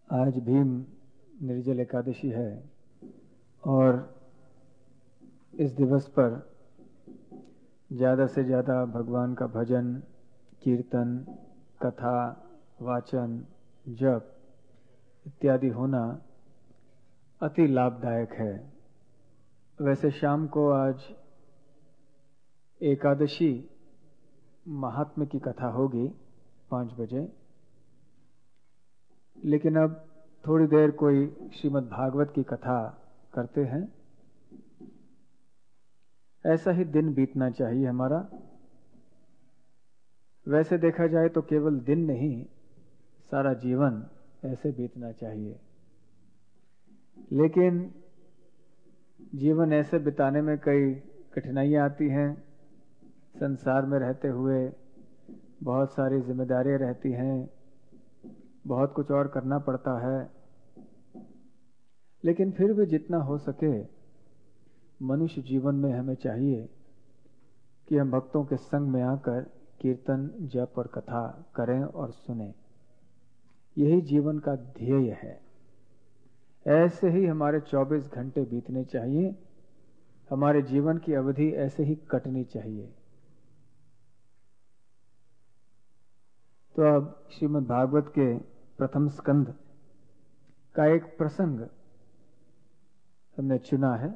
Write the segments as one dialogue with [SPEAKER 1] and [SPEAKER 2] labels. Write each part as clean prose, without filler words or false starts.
[SPEAKER 1] आज भीम निर्जल एकादशी है और इस दिवस पर ज़्यादा से ज़्यादा भगवान का भजन, कीर्तन, कथा, वाचन, जप इत्यादि होना अति लाभदायक है। वैसे शाम को आज एकादशी महात्म्य की कथा होगी 5 बजे, लेकिन अब थोड़ी देर कोई श्रीमद् भागवत की कथा करते हैं। ऐसा ही दिन बीतना चाहिए हमारा। वैसे देखा जाए तो केवल दिन नहीं, सारा जीवन ऐसे बीतना चाहिए। लेकिन जीवन ऐसे बिताने में कई कठिनाइयां आती हैं। संसार में रहते हुए बहुत सारी जिम्मेदारियां रहती हैं, बहुत कुछ और करना पड़ता है। लेकिन फिर भी जितना हो सके मनुष्य जीवन में हमें चाहिए कि हम भक्तों के संग में आकर कीर्तन, जप और कथा करें और सुनें। यही जीवन का ध्येय है। ऐसे ही हमारे 24 घंटे बीतने चाहिए। हमारे जीवन की अवधि ऐसे ही कटनी चाहिए। तो अब श्रीमद् भागवत के प्रथम स्कंध का एक प्रसंग हमने चुना है।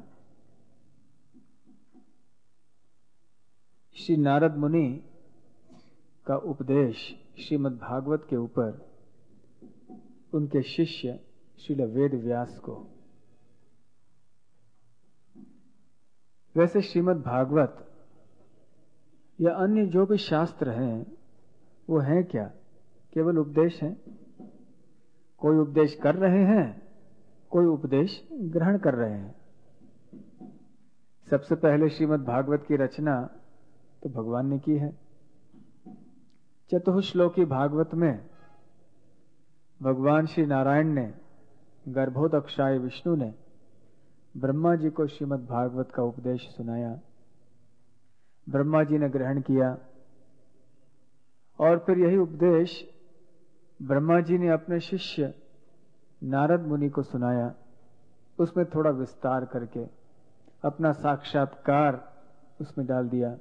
[SPEAKER 1] श्री नारद मुनि का उपदेश श्रीमद् भागवत के ऊपर उनके शिष्य श्रील वेद व्यास को। वैसे श्रीमद् भागवत या अन्य जो भी शास्त्र हैं वो हैं क्या? केवल उपदेश हैं। कोई उपदेश कर रहे हैं, कोई उपदेश ग्रहण कर रहे हैं। सबसे पहले श्रीमद् भागवत की रचना तो भगवान ने की है। चतुश्लोकी भागवत में भगवान श्री नारायण ने, गर्भोदक्षाय विष्णु ने ब्रह्मा जी को श्रीमद् भागवत का उपदेश सुनाया। ब्रह्मा जी ने ग्रहण किया और फिर यही उपदेश ब्रह्मा जी ने अपने शिष्य नारद मुनि को सुनाया। उसमें थोड़ा विस्तार करके अपना साक्षात्कार उसमें डाल दिया।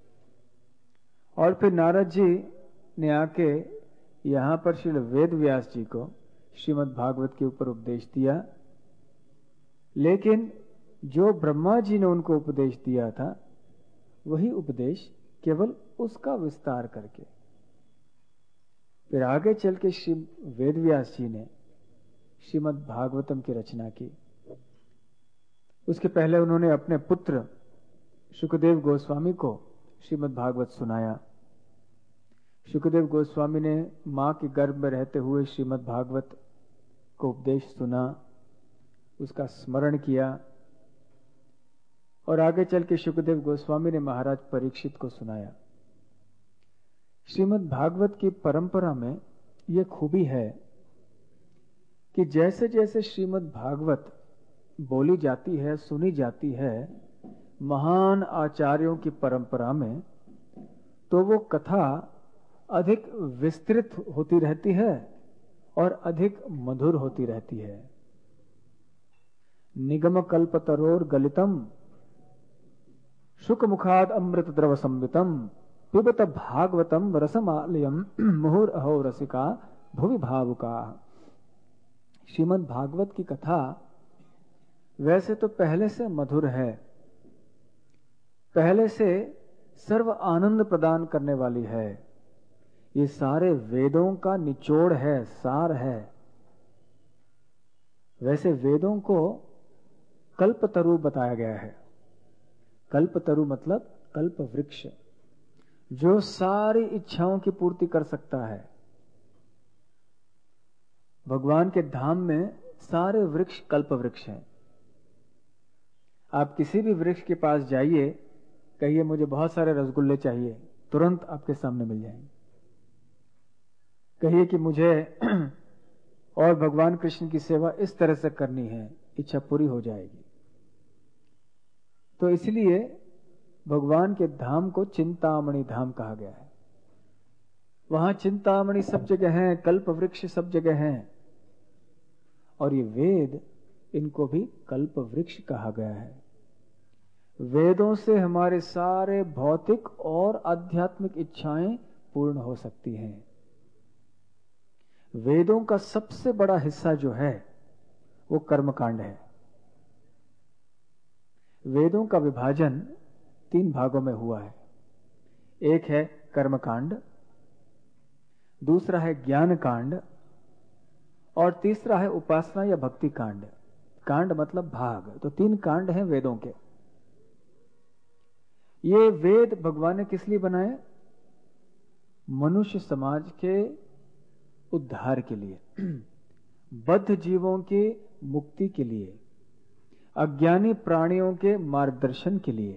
[SPEAKER 1] और फिर नारद जी ने आके यहां पर श्री वेद व्यास जी को श्रीमद् भागवत के ऊपर उपदेश दिया। लेकिन जो ब्रह्मा जी ने उनको उपदेश दिया था वही उपदेश केवल उसका विस्तार करके फिर आगे चल के श्री वेद व्यास जी ने श्रीमद् भागवतम की रचना की। उसके पहले उन्होंने अपने पुत्र शुकदेव गोस्वामी को श्रीमद् भागवत सुनाया। शुकदेव गोस्वामी ने मां के गर्भ में रहते हुए श्रीमद् भागवत को उपदेश सुना, उसका स्मरण किया और आगे चल के शुकदेव गोस्वामी ने महाराज परीक्षित को सुनाया। श्रीमद् भागवत की परंपरा में यह खूबी है कि जैसे जैसे श्रीमद् भागवत बोली जाती है, सुनी जाती है महान आचार्यों की परंपरा में, तो वो कथा अधिक विस्तृत होती रहती है और अधिक मधुर होती रहती है। निगम कल्पतरोर गलितम शुक मुखाद अमृत द्रव संवितम पिबत भागवतम रसमालयम मुहुर अहो रसिका भुवि भावुका। श्रीमद् भागवत की कथा वैसे तो पहले से मधुर है, पहले से सर्व आनंद प्रदान करने वाली है। ये सारे वेदों का निचोड़ है, सार है। वैसे वेदों को कल्पतरु बताया गया है। कल्पतरु मतलब कल्प वृक्ष, जो सारी इच्छाओं की पूर्ति कर सकता है। भगवान के धाम में सारे वृक्ष कल्प वृक्ष हैं। आप किसी भी वृक्ष के पास जाइए, कहिए मुझे बहुत सारे रसगुल्ले चाहिए, तुरंत आपके सामने मिल जाएंगे। कहिए कि मुझे और भगवान कृष्ण की सेवा इस तरह से करनी है, इच्छा पूरी हो जाएगी। तो इसलिए भगवान के धाम को चिंतामणि धाम कहा गया है। वहां चिंतामणि सब जगह हैं, कल्प वृक्ष सब जगह हैं। और ये वेद, इनको भी कल्प वृक्ष कहा गया है। वेदों से हमारे सारे भौतिक और आध्यात्मिक इच्छाएं पूर्ण हो सकती हैं। वेदों का सबसे बड़ा हिस्सा जो है वो कर्मकांड है। वेदों का विभाजन 3 भागों में हुआ है। एक है कर्मकांड, दूसरा है ज्ञान कांड, और तीसरा है उपासना या भक्ति कांड। कांड मतलब भाग, तो 3 कांड हैं वेदों के। ये वेद भगवान ने किस लिए बनाए? मनुष्य समाज के उद्धार के लिए, बद्ध जीवों की मुक्ति के लिए, अज्ञानी प्राणियों के मार्गदर्शन के लिए,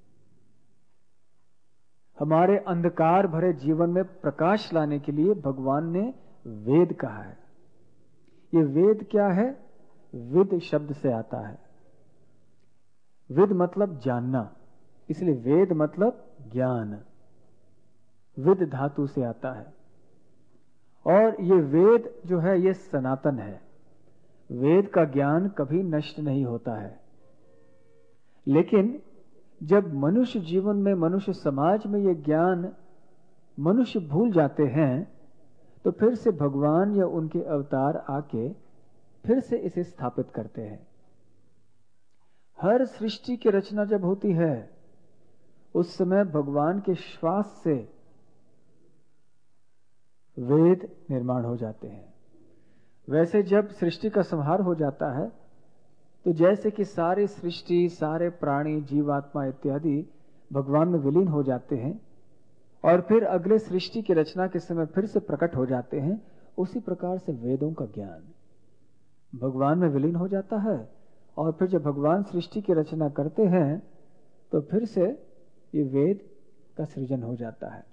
[SPEAKER 1] हमारे अंधकार भरे जीवन में प्रकाश लाने के लिए भगवान ने वेद कहा है। ये वेद क्या है? विद शब्द से आता है। विद मतलब जानना, इसलिए वेद मतलब ज्ञान। विद धातु से आता है। और ये वेद जो है ये सनातन है। वेद का ज्ञान कभी नष्ट नहीं होता है। लेकिन जब मनुष्य जीवन में, मनुष्य समाज में ये ज्ञान मनुष्य भूल जाते हैं, तो फिर से भगवान या उनके अवतार आके फिर से इसे स्थापित करते हैं। हर सृष्टि की रचना जब होती है, उस समय भगवान के श्वास से वेद निर्माण हो जाते हैं। वैसे जब सृष्टि का संहार हो जाता है, तो जैसे कि सारी सृष्टि, सारे प्राणी, जीवात्मा इत्यादि भगवान में विलीन हो जाते हैं और फिर अगले सृष्टि की रचना के समय फिर से प्रकट हो जाते हैं, उसी प्रकार से वेदों का ज्ञान भगवान में विलीन हो जाता है। और फिर जब भगवान सृष्टि की रचना करते हैं, तो फिर से ये वेद का सृजन हो जाता है।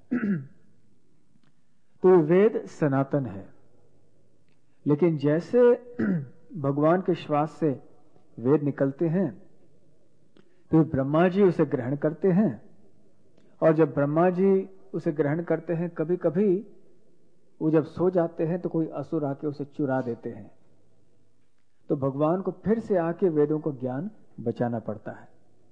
[SPEAKER 1] तो वेद सनातन है। लेकिन जैसे भगवान के श्वास से वेद निकलते हैं, तो ब्रह्मा जी उसे ग्रहण करते हैं, और जब ब्रह्मा जी उसे ग्रहण करते हैं, कभी कभी वो जब सो जाते हैं तो कोई असुर आके उसे चुरा देते हैं, तो भगवान को फिर से आके वेदों को ज्ञान बचाना पड़ता है।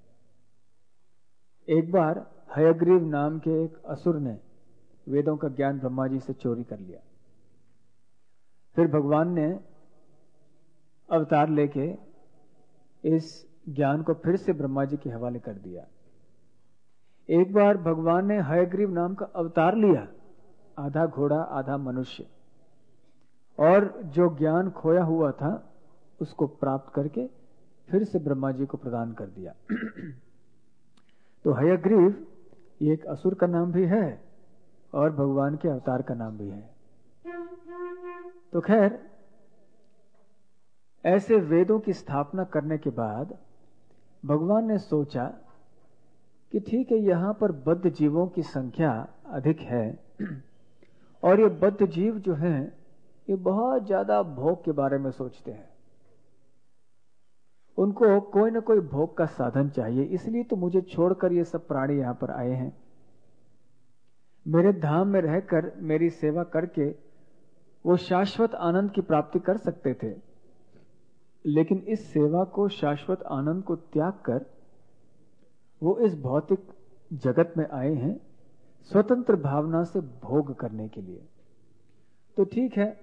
[SPEAKER 1] एक बार हयग्रीव नाम के एक असुर ने वेदों का ज्ञान ब्रह्मा जी से चोरी कर लिया। फिर भगवान ने अवतार लेके इस ज्ञान को फिर से ब्रह्मा जी के हवाले कर दिया। एक बार भगवान ने हयग्रीव नाम का अवतार लिया, आधा घोड़ा आधा मनुष्य, और जो ज्ञान खोया हुआ था उसको प्राप्त करके फिर से ब्रह्मा जी को प्रदान कर दिया। तो हयग्रीव ये एक असुर का नाम भी है और भगवान के अवतार का नाम भी है। तो खैर, ऐसे वेदों की स्थापना करने के बाद भगवान ने सोचा कि ठीक है, यहां पर बद्ध जीवों की संख्या अधिक है, और ये बद्ध जीव जो हैं ये बहुत ज्यादा भोग के बारे में सोचते हैं। उनको कोई ना कोई भोग का साधन चाहिए, इसलिए तो मुझे छोड़कर ये सब प्राणी यहां पर आए हैं। मेरे धाम में रहकर मेरी सेवा करके वो शाश्वत आनंद की प्राप्ति कर सकते थे, लेकिन इस सेवा को, शाश्वत आनंद को त्याग कर वो इस भौतिक जगत में आए हैं स्वतंत्र भावना से भोग करने के लिए। तो ठीक है,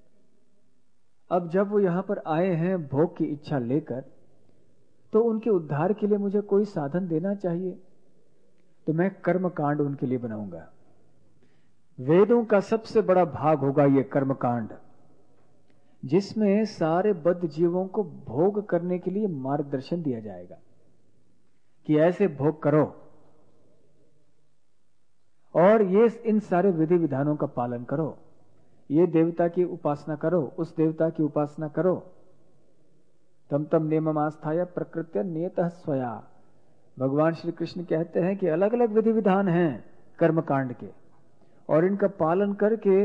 [SPEAKER 1] अब जब वो यहां पर आए हैं भोग की इच्छा लेकर, तो उनके उद्धार के लिए मुझे कोई साधन देना चाहिए। तो मैं कर्म कांड उनके लिए बनाऊंगा। वेदों का सबसे बड़ा भाग होगा ये कर्म कांड, जिसमें सारे बद्ध जीवों को भोग करने के लिए मार्गदर्शन दिया जाएगा कि ऐसे भोग करो, और ये इन सारे विधि विधानों का पालन करो। ये देवता की उपासना करो, उस देवता की उपासना करो। तम तम नियमम आस्थाय प्रकृत्य नियतः स्वया। भगवान श्री कृष्ण कहते हैं कि अलग अलग विधि विधान हैं कर्मकांड के, और इनका पालन करके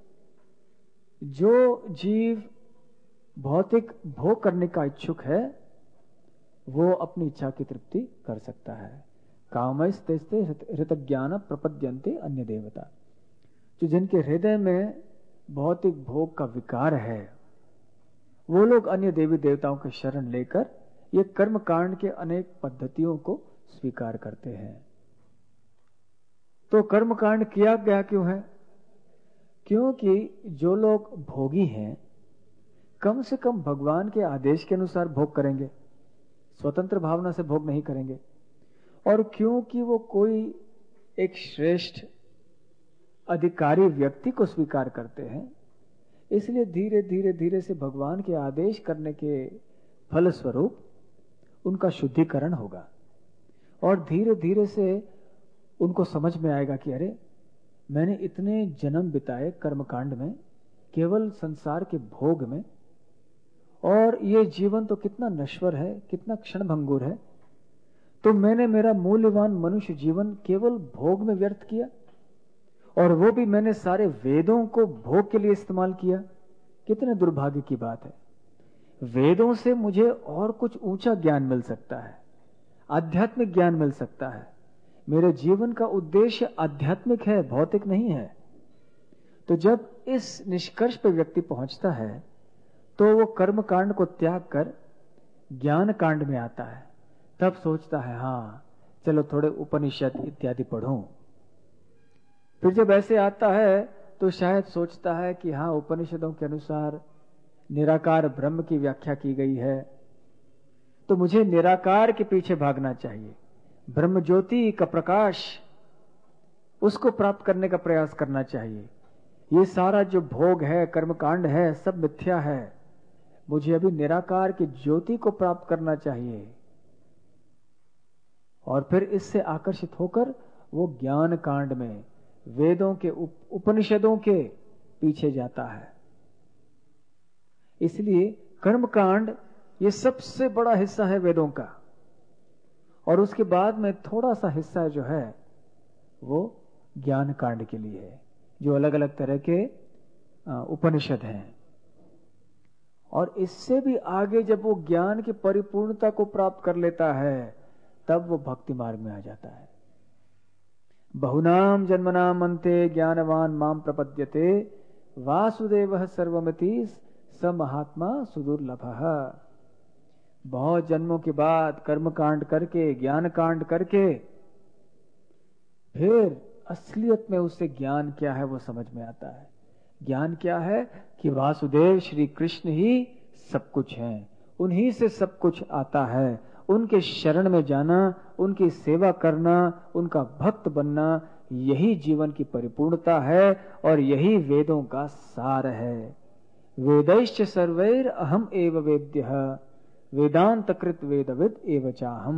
[SPEAKER 1] जो जीव भौतिक भोग करने का इच्छुक है वो अपनी इच्छा की तृप्ति कर सकता है। कामस्ते हृतज्ञान प्रपद्यन्ते अन्य देवता। जो जिनके हृदय में भौतिक भोग का विकार है, वो लोग अन्य देवी देवताओं के शरण लेकर ये कर्म कांड के अनेक पद्धतियों को स्वीकार करते हैं। तो कर्म कांड किया गया क्यों है? क्योंकि जो लोग भोगी हैं कम से कम भगवान के आदेश के अनुसार भोग करेंगे, स्वतंत्र भावना से भोग नहीं करेंगे। और क्योंकि वो कोई एक श्रेष्ठ अधिकारी व्यक्ति को स्वीकार करते हैं, इसलिए धीरे धीरे धीरे से भगवान के आदेश करने के फलस्वरूप उनका शुद्धिकरण होगा और धीरे धीरे से उनको समझ में आएगा कि अरे मैंने इतने जन्म बिताए कर्मकांड में, केवल संसार के भोग में, और ये जीवन तो कितना नश्वर है, कितना क्षणभंगुर है, तो मैंने मेरा मूल्यवान मनुष्य जीवन केवल भोग में व्यर्थ किया, और वो भी मैंने सारे वेदों को भोग के लिए इस्तेमाल किया। कितने दुर्भाग्य की बात है। वेदों से मुझे और कुछ ऊंचा ज्ञान मिल सकता है, आध्यात्मिक ज्ञान मिल सकता है। मेरे जीवन का उद्देश्य आध्यात्मिक है, भौतिक नहीं है। तो जब इस निष्कर्ष पर व्यक्ति पहुंचता है तो वो कर्म कांड को त्याग कर ज्ञान कांड में आता है। तब सोचता है हाँ चलो थोड़े उपनिषद इत्यादि पढ़ूं। फिर जब ऐसे आता है तो शायद सोचता है कि हाँ उपनिषदों के अनुसार निराकार ब्रह्म की व्याख्या की गई है, तो मुझे निराकार के पीछे भागना चाहिए, ब्रह्म ज्योति का प्रकाश उसको प्राप्त करने का प्रयास करना चाहिए। ये सारा जो भोग है, कर्मकांड है, सब मिथ्या है। मुझे अभी निराकार की ज्योति को प्राप्त करना चाहिए। और फिर इससे आकर्षित होकर वो ज्ञान कांड में, वेदों के उपनिषदों के पीछे जाता है। इसलिए कर्मकांड ये सबसे बड़ा हिस्सा है वेदों का, और उसके बाद में थोड़ा सा हिस्सा जो है वो ज्ञान कांड के लिए है, जो अलग अलग तरह के उपनिषद हैं। और इससे भी आगे जब वो ज्ञान की परिपूर्णता को प्राप्त कर लेता है तब वो भक्ति मार्ग में आ जाता है। बहुनाम जन्मनाम अन्ते ज्ञानवान माम प्रपद्यते वासुदेवः सर्वमिति स महात्मा सुदुर्लभः। बहुत जन्मों के बाद कर्म कांड करके, ज्ञान कांड करके, फिर असलियत में उससे ज्ञान क्या है वो समझ में आता है। ज्ञान क्या है कि वासुदेव श्री कृष्ण ही सब कुछ हैं, उन्हीं से सब कुछ आता है। उनके शरण में जाना, उनकी सेवा करना, उनका भक्त बनना, यही जीवन की परिपूर्णता है और यही वेदों का सार है। वेदैश्च सर्वैर अहम एव वेद्यः वेदांत कृत वेदविद एव चाहम।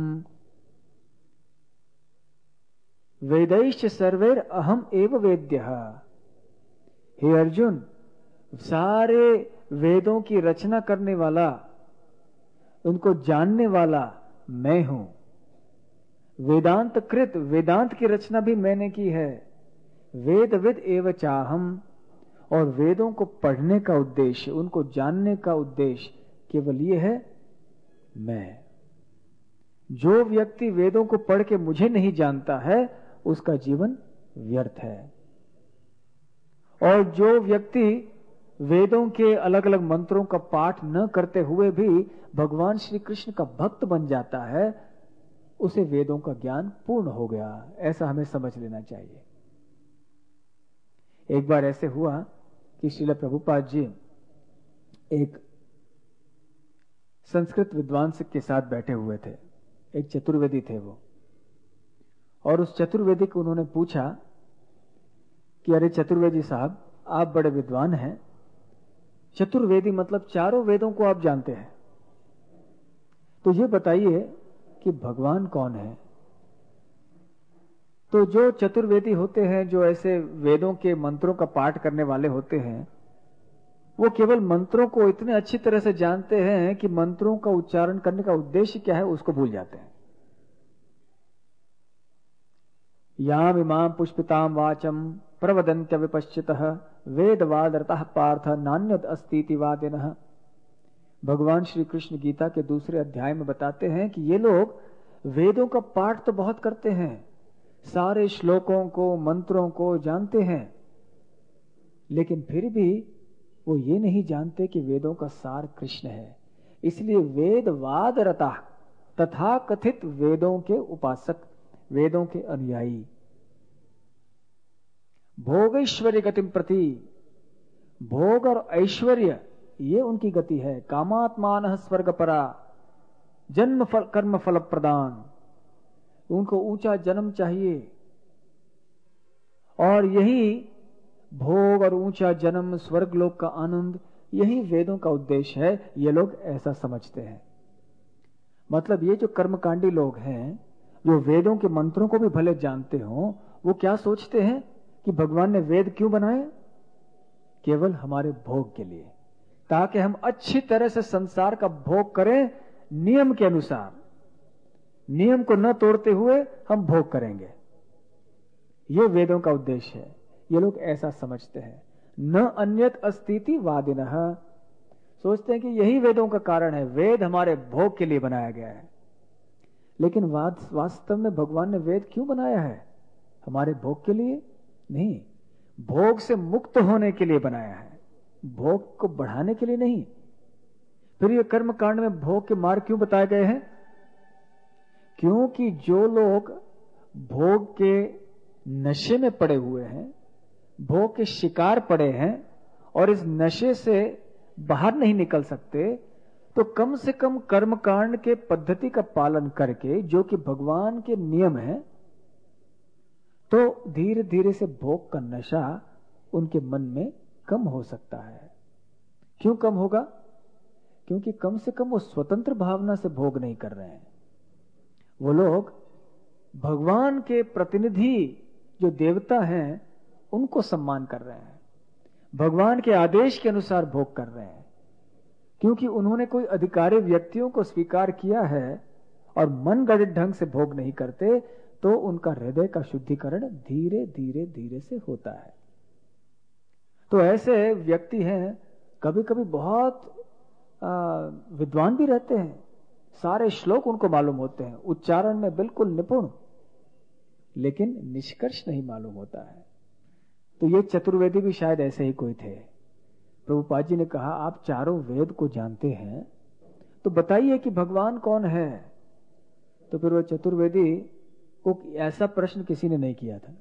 [SPEAKER 1] वेदैश्च सर्वैर अहम एव वेद्यः। हे अर्जुन, सारे वेदों की रचना करने वाला, उनको जानने वाला मैं हूं। वेदांत कृत, वेदांत की रचना भी मैंने की है। वेदविद एव चाहम, और वेदों को पढ़ने का उद्देश्य, उनको जानने का उद्देश्य केवल ये है मैं। जो व्यक्ति वेदों को पढ़ के मुझे नहीं जानता है उसका जीवन व्यर्थ है। और जो व्यक्ति वेदों के अलग अलग मंत्रों का पाठ न करते हुए भी भगवान श्री कृष्ण का भक्त बन जाता है, उसे वेदों का ज्ञान पूर्ण हो गया, ऐसा हमें समझ लेना चाहिए। एक बार ऐसे हुआ कि श्रील प्रभुपाद जी एक संस्कृत विद्वान के साथ बैठे हुए थे। एक चतुर्वेदी थे वो, और उस चतुर्वेदी को उन्होंने पूछा कि अरे चतुर्वेदी साहब, आप बड़े विद्वान हैं, चतुर्वेदी मतलब चारों वेदों को आप जानते हैं, तो ये बताइए कि भगवान कौन है। तो जो चतुर्वेदी होते हैं, जो ऐसे वेदों के मंत्रों का पाठ करने वाले होते हैं, वो केवल मंत्रों को इतने अच्छी तरह से जानते हैं कि मंत्रों का उच्चारण करने का उद्देश्य क्या है उसको भूल जाते हैं। याम इमाम पुष्पिताम वाचम प्रवदन्त्य विपश्चितः वेदवादरतः पार्थ नान्यद अस्तीति वादिनः। भगवान श्री कृष्ण गीता के दूसरे अध्याय में बताते हैं कि ये लोग वेदों का पाठ तो बहुत करते हैं, सारे श्लोकों को, मंत्रों को जानते हैं, लेकिन फिर भी वो ये नहीं जानते कि वेदों का सार कृष्ण है। इसलिए वेदवाद रता तथा कथित वेदों के उपासक, वेदों के अनुयायी भोगैश्वर्य गतिम प्रति, भोग और ऐश्वर्य ये उनकी गति है। कामात्मान स्वर्ग परा जन्म फल कर्म फल प्रदान, उनको ऊंचा जन्म चाहिए और यही भोग और ऊंचा जन्म, स्वर्ग लोक का आनंद, यही वेदों का उद्देश्य है। ये लोग ऐसा समझते हैं। मतलब ये जो कर्मकांडी लोग हैं, जो वेदों के मंत्रों को भी भले जानते हो, वो क्या सोचते हैं कि भगवान ने वेद क्यों बनाए? केवल हमारे भोग के लिए, ताकि हम अच्छी तरह से संसार का भोग करें नियम के अनुसार, नियम को न तोड़ते हुए हम भोग करेंगे। ये वेदों का उद्देश्य है। ये लोग ऐसा समझते हैं। न अन्यत अस्तिति वादिनः, सोचते हैं कि यही वेदों का कारण है, वेद हमारे भोग के लिए बनाया गया है। लेकिन वास्तव में भगवान ने वेद क्यों बनाया है? हमारे भोग के लिए नहीं, भोग से मुक्त होने के लिए बनाया है, भोग को बढ़ाने के लिए नहीं। फिर ये कर्म कांड में भोग के मार्ग क्यों बताए गए हैं? क्योंकि जो लोग भोग के नशे में पड़े हुए हैं, भोग के शिकार पड़े हैं और इस नशे से बाहर नहीं निकल सकते, तो कम से कम कर्मकांड के पद्धति का पालन करके, जो कि भगवान के नियम है, तो धीरे धीरे से भोग का नशा उनके मन में कम हो सकता है। क्यों कम होगा? क्योंकि कम से कम वो स्वतंत्र भावना से भोग नहीं कर रहे हैं। वो लोग भगवान के प्रतिनिधि जो देवता हैं उनको सम्मान कर रहे हैं, भगवान के आदेश के अनुसार भोग कर रहे हैं। क्योंकि उन्होंने कोई अधिकारी व्यक्तियों को स्वीकार किया है और मन गढ़ित ढंग से भोग नहीं करते, तो उनका हृदय का शुद्धिकरण धीरे धीरे धीरे से होता है। तो ऐसे व्यक्ति हैं, कभी कभी बहुत विद्वान भी रहते हैं, सारे श्लोक उनको मालूम होते हैं, उच्चारण में बिल्कुल निपुण, लेकिन निष्कर्ष नहीं मालूम होता है। तो ये चतुर्वेदी भी शायद ऐसे ही कोई थे। प्रभुपाद जी ने कहा, आप चारों वेद को जानते हैं, तो बताइए कि भगवान कौन है। तो फिर वो चतुर्वेदी को ऐसा प्रश्न किसी ने नहीं किया था।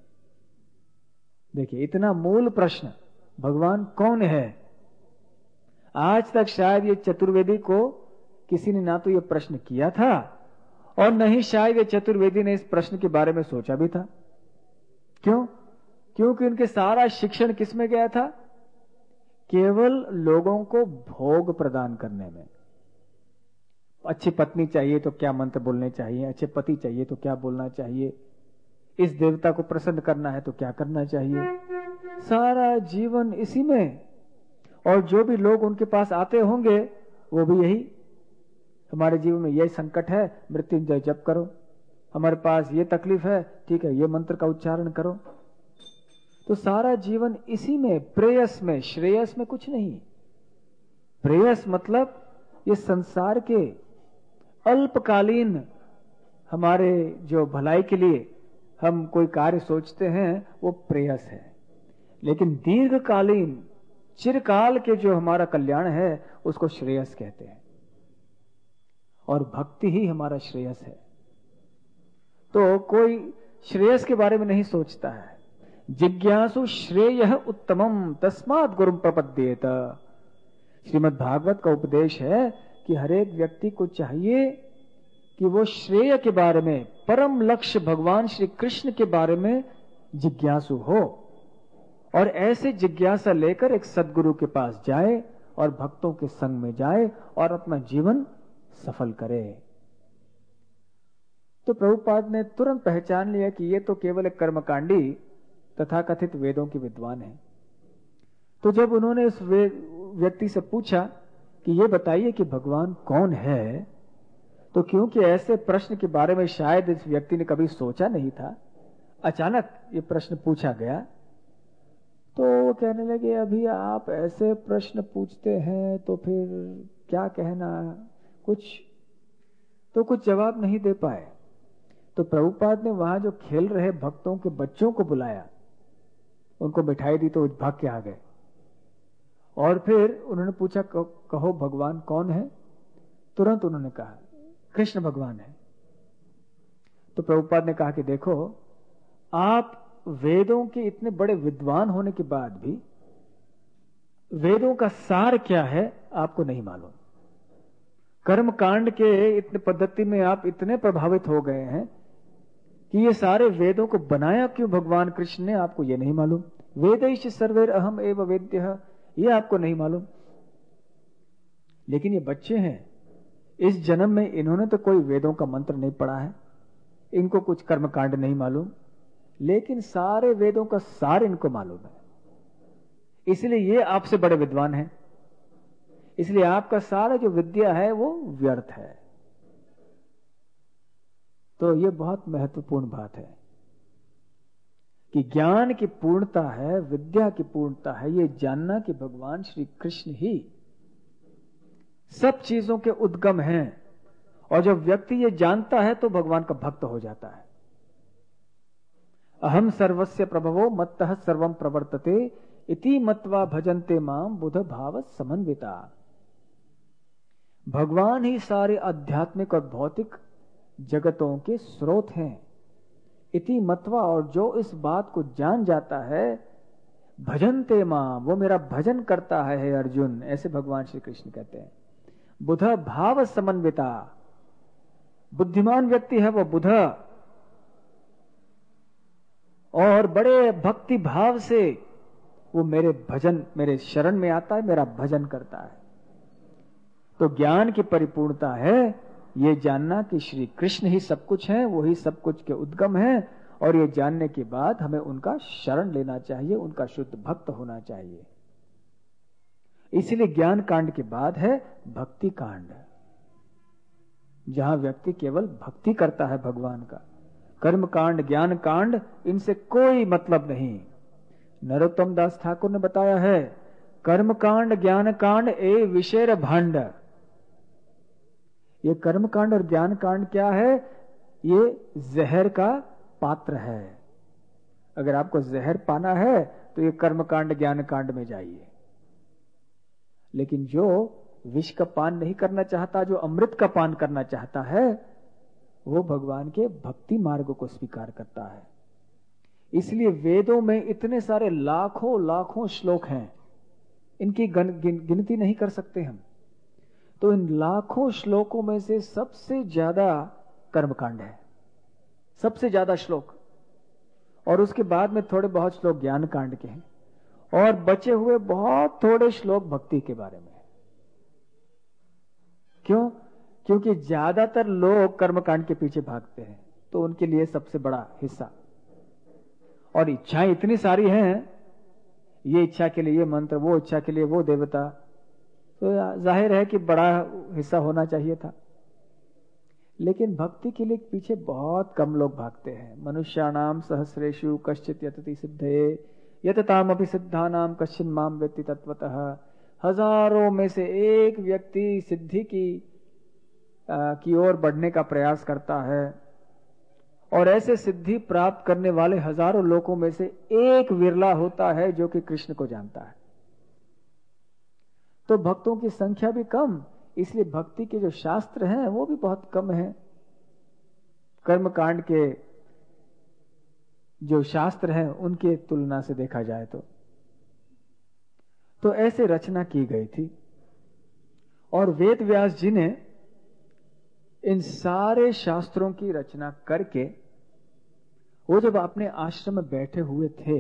[SPEAKER 1] देखिए, इतना मूल प्रश्न, भगवान कौन है, आज तक शायद ये चतुर्वेदी को किसी ने ना तो ये प्रश्न किया था और न ही शायद ये चतुर्वेदी ने इस प्रश्न के बारे में सोचा भी था। क्यों? क्योंकि उनके सारा शिक्षण किस में गया था? केवल लोगों को भोग प्रदान करने में। अच्छी पत्नी चाहिए तो क्या मंत्र बोलने चाहिए, अच्छे पति चाहिए तो क्या बोलना चाहिए, इस देवता को प्रसन्न करना है तो क्या करना चाहिए, सारा जीवन इसी में। और जो भी लोग उनके पास आते होंगे वो भी यही, हमारे जीवन में यही संकट है, मृत्युंजय जप करो, हमारे पास ये तकलीफ है, ठीक है ये मंत्र का उच्चारण करो। तो सारा जीवन इसी में, प्रेयस में, श्रेयस में कुछ नहीं। प्रेयस मतलब ये संसार के अल्पकालीन हमारे जो भलाई के लिए हम कोई कार्य सोचते हैं वो प्रेयस है, लेकिन दीर्घकालीन चिरकाल के जो हमारा कल्याण है उसको श्रेयस कहते हैं, और भक्ति ही हमारा श्रेयस है। तो कोई श्रेयस के बारे में नहीं सोचता है। जिज्ञासु श्रेयः उत्तमम तस्मात् गुरुं प्रपद्येत। श्रीमद् भागवत का उपदेश है कि हर एक व्यक्ति को चाहिए कि वो श्रेय के बारे में, परम लक्ष्य भगवान श्री कृष्ण के बारे में जिज्ञासु हो, और ऐसे जिज्ञासा लेकर एक सद्गुरु के पास जाए और भक्तों के संग में जाए और अपना जीवन सफल करे। तो प्रभुपाद ने तुरंत पहचान लिया कि ये तो केवल एक कर्मकांडी तथा कथित वेदों के विद्वान हैं। तो जब उन्होंने उस व्यक्ति से पूछा कि ये बताइए कि भगवान कौन है, तो क्योंकि ऐसे प्रश्न के बारे में शायद इस व्यक्ति ने कभी सोचा नहीं था, अचानक ये प्रश्न पूछा गया, तो वो कहने लगे, अभी आप ऐसे प्रश्न पूछते हैं तो फिर क्या कहना, कुछ जवाब नहीं दे पाए। तो प्रभुपाद ने वहां जो खेल रहे भक्तों के बच्चों को बुलाया, उनको मिठाई दी तो भाग के आ गए, और फिर उन्होंने पूछा कहो भगवान कौन है? तुरंत उन्होंने कहा कृष्ण भगवान है। तो प्रभुपाद ने कहा कि देखो, आप वेदों के इतने बड़े विद्वान होने के बाद भी वेदों का सार क्या है आपको नहीं मालूम। कर्म कांड के इतने पद्धति में आप इतने प्रभावित हो गए हैं कि ये सारे वेदों को बनाया क्यों भगवान कृष्ण ने, आपको ये नहीं मालूम। वेदैश्च सर्वैर अहम एव वेद्यः, ये आपको नहीं मालूम। लेकिन ये बच्चे हैं, इस जन्म में इन्होंने तो कोई वेदों का मंत्र नहीं पढ़ा है, इनको कुछ कर्म कांड नहीं मालूम, लेकिन सारे वेदों का सार इनको मालूम है, इसलिए ये आपसे बड़े विद्वान हैं। इसलिए आपका सारा जो विद्या है वो व्यर्थ है। तो ये बहुत महत्वपूर्ण बात है कि ज्ञान की पूर्णता है, विद्या की पूर्णता है ये जानना कि भगवान श्री कृष्ण ही सब चीजों के उद्गम हैं। और जब व्यक्ति ये जानता है तो भगवान का भक्त हो जाता है। अहम सर्वस्य प्रभवो मत्तः सर्वं प्रवर्तते इति मत्वा भजन्ते माम बुध भाव समन्विता। भगवान ही सारे आध्यात्मिक और भौतिक जगतों के स्रोत हैं। इति मत्वा, और जो इस बात को जान जाता है, भजन्ते माम, वो मेरा भजन करता है हे अर्जुन, ऐसे भगवान श्री कृष्ण कहते हैं। बुध भाव समन्विता, बुद्धिमान व्यक्ति है वो बुध, और बड़े भक्ति भाव से वो मेरे भजन, मेरे शरण में आता है, मेरा भजन करता है। तो ज्ञान की परिपूर्णता है ये जानना कि श्री कृष्ण ही सब कुछ है, वो ही सब कुछ के उद्गम है, और ये जानने के बाद हमें उनका शरण लेना चाहिए, उनका शुद्ध भक्त होना चाहिए। इसलिए ज्ञान कांड के बाद है भक्ति कांड, जहां व्यक्ति केवल भक्ति करता है भगवान का। कर्म कांड, ज्ञान कांड, इनसे कोई मतलब नहीं। नरोत्तम दास ठाकुर ने बताया है, कर्म कांड ज्ञान कांड ए विषेर भांड। ये कर्म कांड और ज्ञान कांड क्या है? ये जहर का पात्र है। अगर आपको जहर पाना है तो ये कर्म कांड ज्ञान कांड में जाइए। लेकिन जो विष का पान नहीं करना चाहता, जो अमृत का पान करना चाहता है, वो भगवान के भक्ति मार्ग को स्वीकार करता है। इसलिए वेदों में इतने सारे लाखों लाखों श्लोक हैं, इनकी गिनती नहीं कर सकते हम। तो इन लाखों श्लोकों में से सबसे ज्यादा कर्मकांड है, सबसे ज्यादा श्लोक, और उसके बाद में थोड़े बहुत श्लोक ज्ञान कांड के हैं, और बचे हुए बहुत थोड़े श्लोक भक्ति के बारे में। क्यों? क्योंकि ज्यादातर लोग कर्मकांड के पीछे भागते हैं, तो उनके लिए सबसे बड़ा हिस्सा, और इच्छाएं इतनी सारी हैं, ये इच्छा के लिए ये मंत्र, वो इच्छा के लिए वो देवता, तो जाहिर है कि बड़ा हिस्सा होना चाहिए था। लेकिन भक्ति के लिए पीछे बहुत कम लोग भागते हैं। मनुष्याणाम सहस्रेषु कश्चित् यतति सिद्धये यततामपि सिद्धानाम कश्चिन् माम वेत्ति तत्वतः। हजारों में से एक व्यक्ति सिद्धि की ओर बढ़ने का प्रयास करता है, और ऐसे सिद्धि प्राप्त करने वाले हजारों लोगों में से एक विरला होता है जो कि कृष्ण को जानता है। तो भक्तों की संख्या भी कम, इसलिए भक्ति के जो शास्त्र हैं वो भी बहुत कम हैं। कर्मकांड के जो शास्त्र हैं उनके तुलना से देखा जाए तो ऐसे रचना की गई थी। और वेद व्यास जी ने इन सारे शास्त्रों की रचना करके वो जब अपने आश्रम में बैठे हुए थे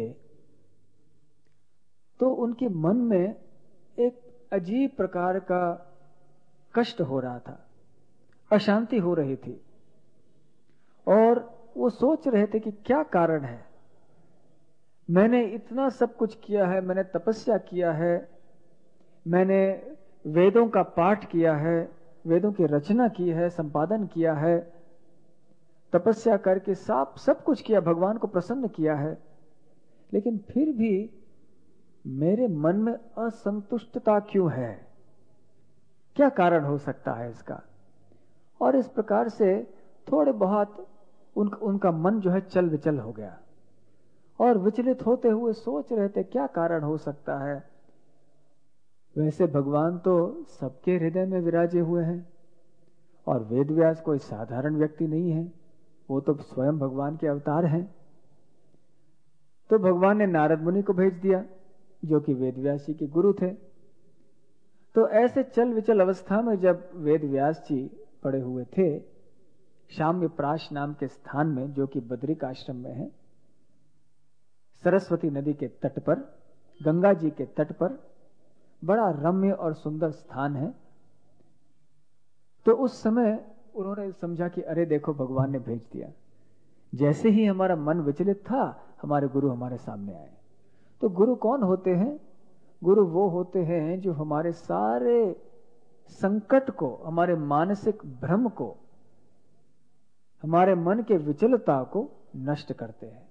[SPEAKER 1] तो उनके मन में एक अजीब प्रकार का कष्ट हो रहा था, अशांति हो रही थी, और वो सोच रहे थे कि क्या कारण है। मैंने इतना सब कुछ किया है, मैंने तपस्या किया है, मैंने वेदों का पाठ किया है, वेदों की रचना की है, संपादन किया है, तपस्या करके सब कुछ किया, भगवान को प्रसन्न किया है, लेकिन फिर भी मेरे मन में असंतुष्टता क्यों है? क्या कारण हो सकता है इसका? और इस प्रकार से थोड़े बहुत उनका मन जो है चल विचल हो गया, और विचलित होते हुए सोच रहे थे क्या कारण हो सकता है। वैसे भगवान तो सबके हृदय में विराजे हुए हैं और वेदव्यास कोई साधारण व्यक्ति नहीं है, वो तो स्वयं भगवान के अवतार हैं। तो भगवान ने नारद मुनि को भेज दिया जो कि वेदव्यास जी के गुरु थे। तो ऐसे चल विचल अवस्था में जब वेदव्यास जी पड़े हुए थे शाम्य प्राश नाम के स्थान में, जो कि बद्रिक आश्रम में है, सरस्वती नदी के तट पर, गंगा जी के तट पर, बड़ा रम्य और सुंदर स्थान है। तो उस समय उन्होंने समझा कि अरे देखो भगवान ने भेज दिया। जैसे ही हमारा मन विचलित था हमारे गुरु हमारे सामने आए। तो गुरु कौन होते हैं? गुरु वो होते हैं जो हमारे सारे संकट को, हमारे मानसिक भ्रम को, हमारे मन के विचलता को नष्ट करते हैं।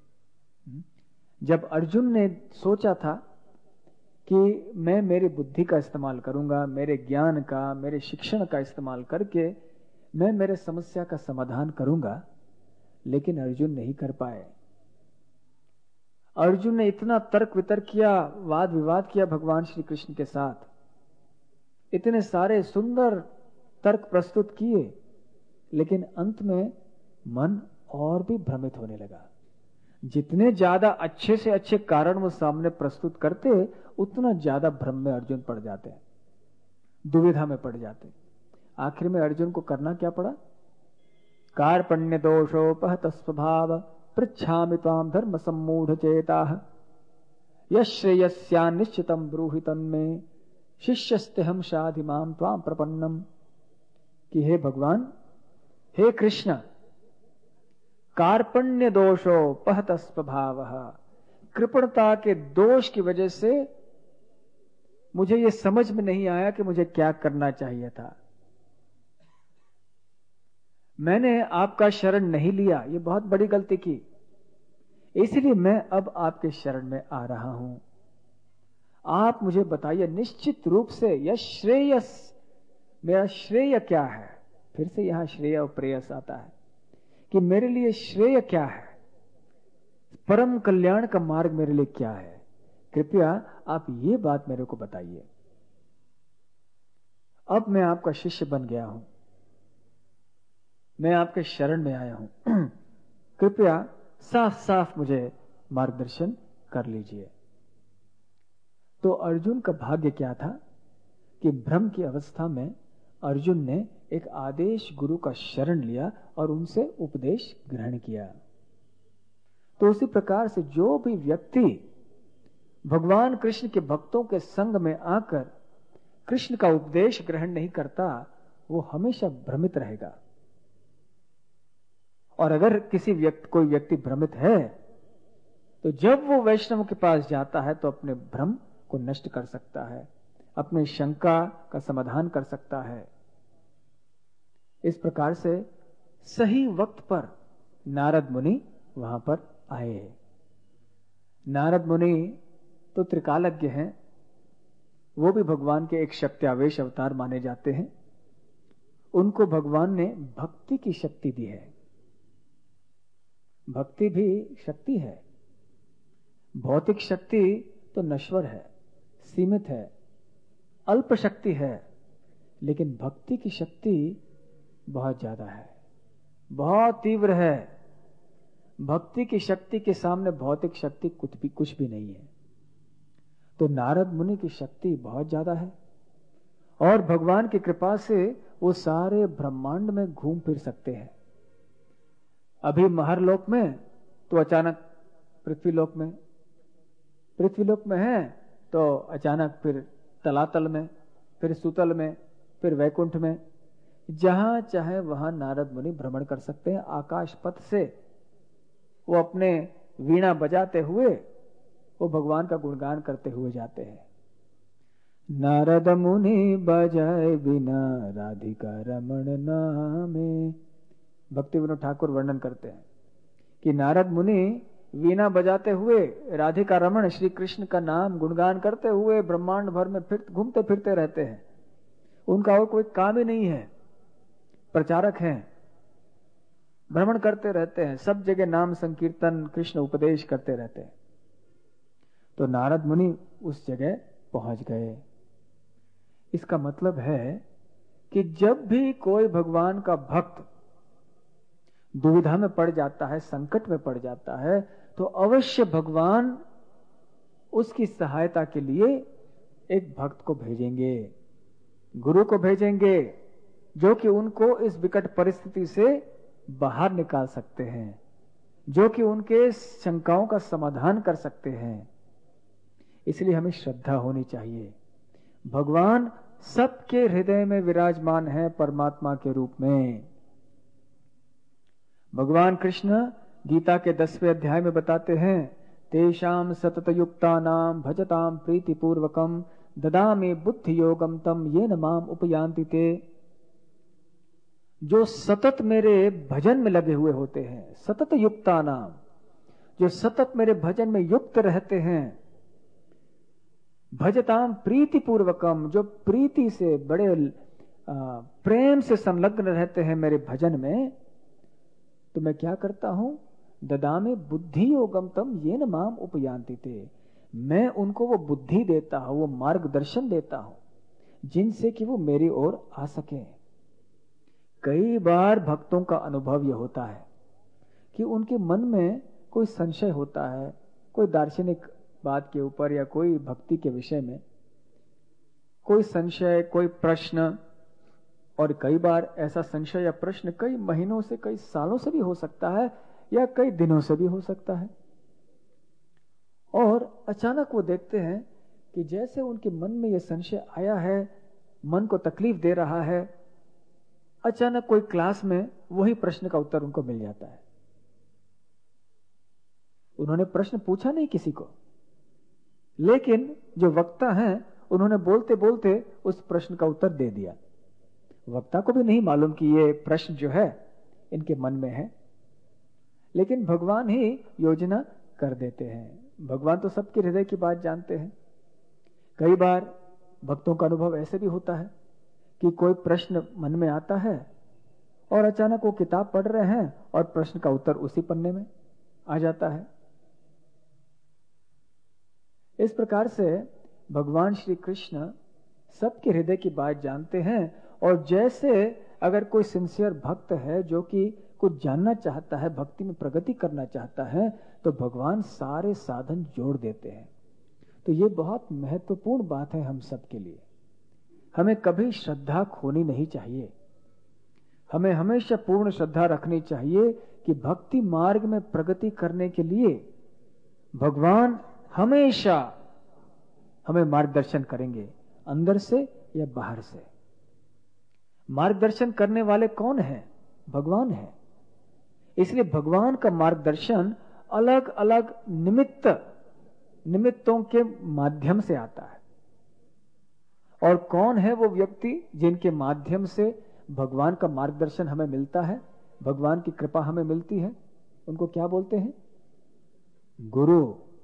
[SPEAKER 1] जब अर्जुन ने सोचा था कि मैं मेरी बुद्धि का इस्तेमाल करूंगा, मेरे ज्ञान का, मेरे शिक्षण का इस्तेमाल करके मैं मेरे समस्या का समाधान करूंगा, लेकिन अर्जुन नहीं कर पाए। अर्जुन ने इतना तर्क वितर्क किया, वाद विवाद किया भगवान श्री कृष्ण के साथ, इतने सारे सुंदर तर्क प्रस्तुत किए, लेकिन अंत में मन और भी भ्रमित होने लगा। जितने ज्यादा अच्छे से अच्छे कारण वो सामने प्रस्तुत करते उतना ज्यादा भ्रम में अर्जुन पड़ जाते, दुविधा में पड़ जाते। आखिर में अर्जुन को करना क्या पड़ा? कार्पण्य दोषोपहत स्वभाव पृच्छामि त्वाम धर्म सम्मूढ़ चेताः यश्रेयस्या निश्चितम ब्रूहि तन्मे शिष्यस्तेहं शाधि माम त्वाम प्रपन्नम। कि हे भगवान, हे कृष्ण, कार्पण्य दोषो पहत स्वभाव, कृपणता के दोष की वजह से मुझे यह समझ में नहीं आया कि मुझे क्या करना चाहिए था। मैंने आपका शरण नहीं लिया, ये बहुत बड़ी गलती की, इसलिए मैं अब आपके शरण में आ रहा हूं। आप मुझे बताइए निश्चित रूप से यह श्रेयस, मेरा श्रेय क्या है? फिर से यहां श्रेय और प्रेयस आता है कि मेरे लिए श्रेय क्या है, परम कल्याण का मार्ग मेरे लिए क्या है? कृपया आप ये बात मेरे को बताइए। अब मैं आपका शिष्य बन गया हूं, मैं आपके शरण में आया हूं, कृपया साफ साफ मुझे मार्गदर्शन कर लीजिए। तो अर्जुन का भाग्य क्या था कि भ्रम की अवस्था में अर्जुन ने एक आदेश गुरु का शरण लिया और उनसे उपदेश ग्रहण किया। तो उसी प्रकार से जो भी व्यक्ति भगवान कृष्ण के भक्तों के संग में आकर कृष्ण का उपदेश ग्रहण नहीं करता, वो हमेशा भ्रमित रहेगा। और अगर कोई व्यक्ति भ्रमित है तो जब वो वैष्णव के पास जाता है तो अपने भ्रम को नष्ट कर सकता है, अपनी शंका का समाधान कर सकता है। इस प्रकार से सही वक्त पर नारद मुनि वहां पर आए। नारद मुनि तो त्रिकालज्ञ हैं, वो भी भगवान के एक शक्त्यावेश अवतार माने जाते हैं। उनको भगवान ने भक्ति की शक्ति दी है। भक्ति भी शक्ति है। भौतिक शक्ति तो नश्वर है, सीमित है, अल्प शक्ति है, लेकिन भक्ति की शक्ति बहुत ज्यादा है, बहुत तीव्र है। भक्ति की शक्ति के सामने भौतिक शक्ति कुछ भी नहीं है। तो नारद मुनि की शक्ति बहुत ज्यादा है और भगवान की कृपा से वो सारे ब्रह्मांड में घूम फिर सकते हैं। अभी महरलोक में तो अचानक पृथ्वीलोक में है तो अचानक फिर तलातल में, फिर सुतल में, फिर वैकुंठ में, जहां चाहे वहां नारद मुनि भ्रमण कर सकते हैं। आकाश पथ से वो अपने वीणा बजाते हुए वो भगवान का गुणगान करते हुए जाते हैं। नारद मुनि बजाए बिना राधिका रमण नामे। भक्ति विनोद ठाकुर वर्णन करते हैं कि नारद मुनि वीणा बजाते हुए राधिका रमण श्री कृष्ण का नाम गुणगान करते हुए ब्रह्मांड भर में घूमते फिरते रहते हैं। उनका और कोई काम ही नहीं है, प्रचारक हैं, भ्रमण करते रहते हैं, सब जगह नाम संकीर्तन कृष्ण उपदेश करते रहते हैं। तो नारद मुनि उस जगह पहुंच गए। इसका मतलब है कि जब भी कोई भगवान का भक्त दुविधा में पड़ जाता है, संकट में पड़ जाता है, तो अवश्य भगवान उसकी सहायता के लिए एक भक्त को भेजेंगे, गुरु को भेजेंगे, जो कि उनको इस विकट परिस्थिति से बाहर निकाल सकते हैं, जो कि उनके शंकाओं का समाधान कर सकते हैं। इसलिए हमें श्रद्धा होनी चाहिए। भगवान सबके हृदय में विराजमान है परमात्मा के रूप में। भगवान कृष्ण गीता के 10वें अध्याय में बताते हैं, तेषाम सतत युक्तानाम भजताम प्रीतिपूर्वकम ददामि बुद्धि योगम तम येन माम उपयान्ति ते। जो सतत मेरे भजन में लगे हुए होते हैं, सतत युक्तानाम, जो सतत मेरे भजन में युक्त रहते हैं, भजताम प्रीति पूर्वकम, जो प्रीति से बड़े प्रेम से संलग्न रहते हैं मेरे भजन में, तो मैं क्या करता हूं, ददामि बुद्धि योगम तम येन माम उपयान्ति ते। मैं उनको वो बुद्धि देता हूं, वो मार्गदर्शन देता हूं जिनसे कि वो मेरी ओर आ सके। कई बार भक्तों का अनुभव यह होता है कि उनके मन में कोई संशय होता है, कोई दार्शनिक बात के ऊपर या कोई भक्ति के विषय में कोई संशय, कोई प्रश्न, और कई बार ऐसा संशय या प्रश्न कई महीनों से, कई सालों से भी हो सकता है या कई दिनों से भी हो सकता है। और अचानक वो देखते हैं कि जैसे उनके मन में यह संशय आया है, मन को तकलीफ दे रहा है, अचानक कोई क्लास में वही प्रश्न का उत्तर उनको मिल जाता है। उन्होंने प्रश्न पूछा नहीं किसी को, लेकिन जो वक्ता हैं उन्होंने बोलते बोलते उस प्रश्न का उत्तर दे दिया। वक्ता को भी नहीं मालूम कि ये प्रश्न जो है इनके मन में है, लेकिन भगवान ही योजना कर देते हैं। भगवान तो सबके हृदय की बात जानते हैं। कई बार भक्तों का अनुभव ऐसे भी होता है कि कोई प्रश्न मन में आता है और अचानक वो किताब पढ़ रहे हैं और प्रश्न का उत्तर उसी पन्ने में आ जाता है। इस प्रकार से भगवान श्री कृष्ण सबके हृदय की बात जानते हैं, और जैसे अगर कोई सिंसियर भक्त है जो कि कुछ जानना चाहता है, भक्ति में प्रगति करना चाहता है, तो भगवान सारे साधन जोड़ देते हैं। तो ये बहुत महत्वपूर्ण बात है हम सबके लिए। हमें कभी श्रद्धा खोनी नहीं चाहिए। हमें हमेशा पूर्ण श्रद्धा रखनी चाहिए कि भक्ति मार्ग में प्रगति करने के लिए भगवान हमेशा हमें मार्गदर्शन करेंगे, अंदर से या बाहर से। मार्गदर्शन करने वाले कौन हैं? भगवान है। इसलिए भगवान का मार्गदर्शन अलग अलग निमित्तों के माध्यम से आता है। और कौन है वो व्यक्ति जिनके माध्यम से भगवान का मार्गदर्शन हमें मिलता है, भगवान की कृपा हमें मिलती है? उनको क्या बोलते हैं? गुरु।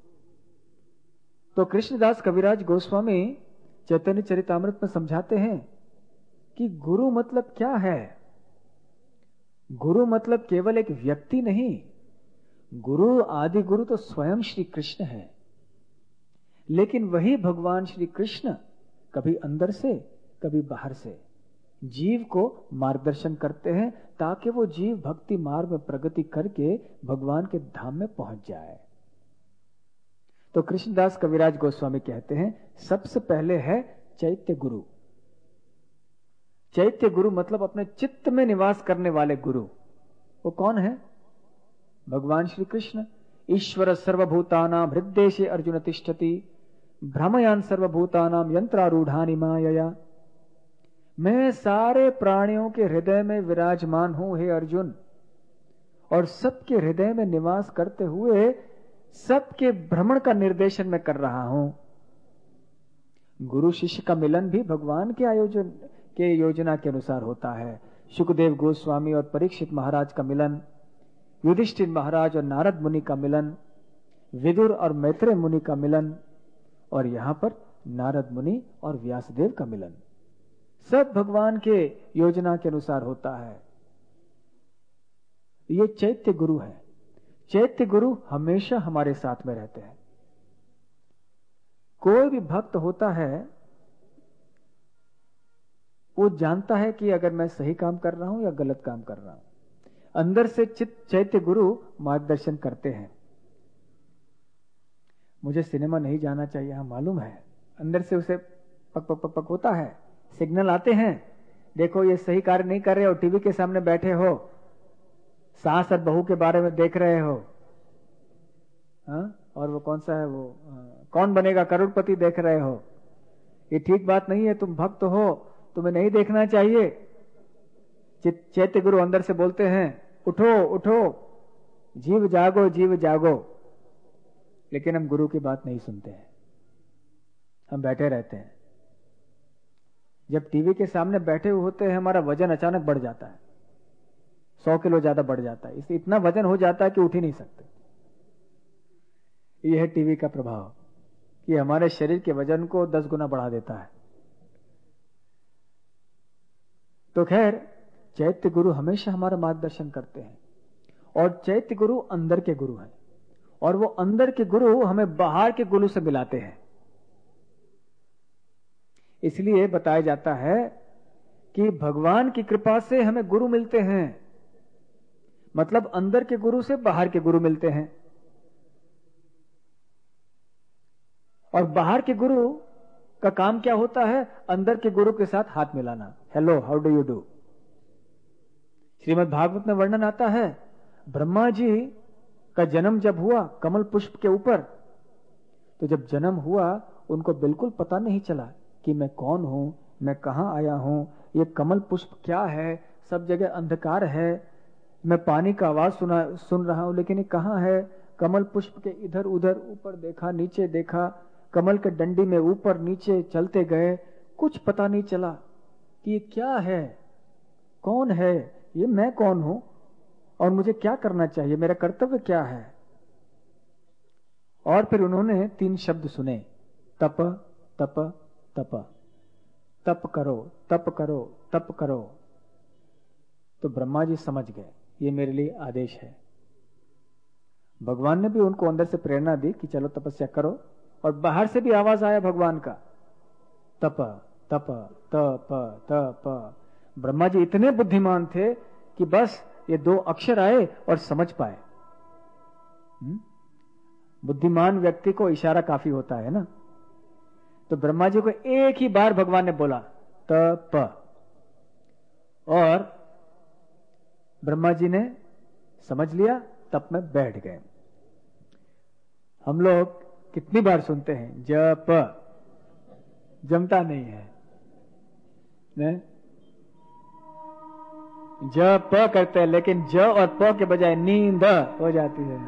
[SPEAKER 1] तो कृष्णदास कविराज गोस्वामी चैतन्य चरितामृत में समझाते हैं कि गुरु मतलब क्या है। गुरु मतलब केवल एक व्यक्ति नहीं, गुरु आदि गुरु तो स्वयं श्री कृष्ण है। लेकिन वही भगवान श्री कृष्ण कभी अंदर से कभी बाहर से जीव को मार्गदर्शन करते हैं, ताकि वो जीव भक्ति मार्ग में प्रगति करके भगवान के धाम में पहुंच जाए। तो कृष्णदास कविराज गोस्वामी कहते हैं, सबसे पहले है चैत्य गुरु। चैत्य गुरु मतलब अपने चित्त में निवास करने वाले गुरु। वो कौन है? भगवान श्री कृष्ण। ईश्वर सर्वभूतानां हृद्देशे अर्जुन तिष्ठति भ्रमयान सर्वभूतानां यंत्रारूढ़ानि मायया। मैं सारे प्राणियों के हृदय में विराजमान हूं हे अर्जुन, और सबके हृदय में निवास करते हुए सबके भ्रमण का निर्देशन मैं कर रहा हूं। गुरु शिष्य का मिलन भी भगवान के योजना के अनुसार होता है। शुकदेव गोस्वामी और परीक्षित महाराज का मिलन, युधिष्ठिर महाराज और नारद मुनि का मिलन, विदुर और मैत्रेय मुनि का मिलन, और यहां पर नारद मुनि और व्यासदेव का मिलन, सब भगवान के योजना के अनुसार होता है। ये चैत्य गुरु है। चैत्य गुरु हमेशा हमारे साथ में रहते हैं। कोई भी भक्त होता है वो जानता है कि अगर मैं सही काम कर रहा हूं या गलत काम कर रहा हूं। अंदर से चैत्य गुरु मार्गदर्शन करते हैं। मुझे सिनेमा नहीं जाना चाहिए, हाँ मालूम है, अंदर से उसे पक पक पक पक होता है, सिग्नल आते हैं, देखो ये सही कार्य नहीं कर रहे हो, टीवी के सामने बैठे हो, सास और बहू के बारे में देख रहे हो, हाँ, और वो कौन सा है वो कौन बनेगा करोड़पति देख रहे हो, ये ठीक बात नहीं है, तुम भक्त हो, तुम्हें नहीं देखना चाहिए। चैत्य गुरु अंदर से बोलते हैं, उठो उठो, जीव जागो जीव जागो। लेकिन हम गुरु की बात नहीं सुनते हैं, हम बैठे रहते हैं। जब टीवी के सामने बैठे हुए होते हैं, हमारा वजन अचानक बढ़ जाता है, 100 किलो ज्यादा बढ़ जाता है, इससे इतना वजन हो जाता है कि उठ ही नहीं सकते। यह है टीवी का प्रभाव, कि हमारे शरीर के वजन को 10 गुना बढ़ा देता है। तो खैर, चैत्य गुरु हमेशा हमारा मार्गदर्शन करते हैं, और चैत्य गुरु अंदर के गुरु हैं, और वो अंदर के गुरु हमें बाहर के गुरु से मिलाते हैं। इसलिए बताया जाता है कि भगवान की कृपा से हमें गुरु मिलते हैं, मतलब अंदर के गुरु से बाहर के गुरु मिलते हैं। और बाहर के गुरु का काम क्या होता है? अंदर के गुरु के साथ हाथ मिलाना। Hello, how do you do. Shrimad Bhagwat में वर्णन आता है, ब्रह्मा जी का जन्म जब हुआ कमल पुष्प के ऊपर, तो जब जन्म हुआ उनको बिल्कुल पता नहीं चला कि मैं कौन हूं, मैं कहां आया हूं, ये कमल पुष्प क्या है, सब जगह अंधकार है, मैं पानी का आवाज सुन रहा हूं, लेकिन ये कहां है। कमल पुष्प के इधर उधर, ऊपर देखा नीचे देखा, कमल के डंडी में ऊपर नीचे चलते गए, कुछ पता नहीं चला कि ये क्या है, कौन है, ये मैं कौन हूं और मुझे क्या करना चाहिए, मेरा कर्तव्य क्या है। और फिर उन्होंने 3 शब्द सुने, तप तप तप, तप करो तप करो तप करो। तो ब्रह्मा जी समझ गए ये मेरे लिए आदेश है। भगवान ने भी उनको अंदर से प्रेरणा दी कि चलो तपस्या करो, और बाहर से भी आवाज आया भगवान का, तप तप तप तप। ब्रह्मा जी इतने बुद्धिमान थे कि बस ये 2 अक्षर आए और समझ पाए। बुद्धिमान व्यक्ति को इशारा काफी होता है ना। तो ब्रह्मा जी को एक ही बार भगवान ने बोला तप, और ब्रह्मा जी ने समझ लिया, तप में बैठ गए। हम लोग कितनी बार सुनते हैं जप, जमता नहीं है ने? ज प करते हैं, लेकिन ज और प के बजाय नींद हो जाती है,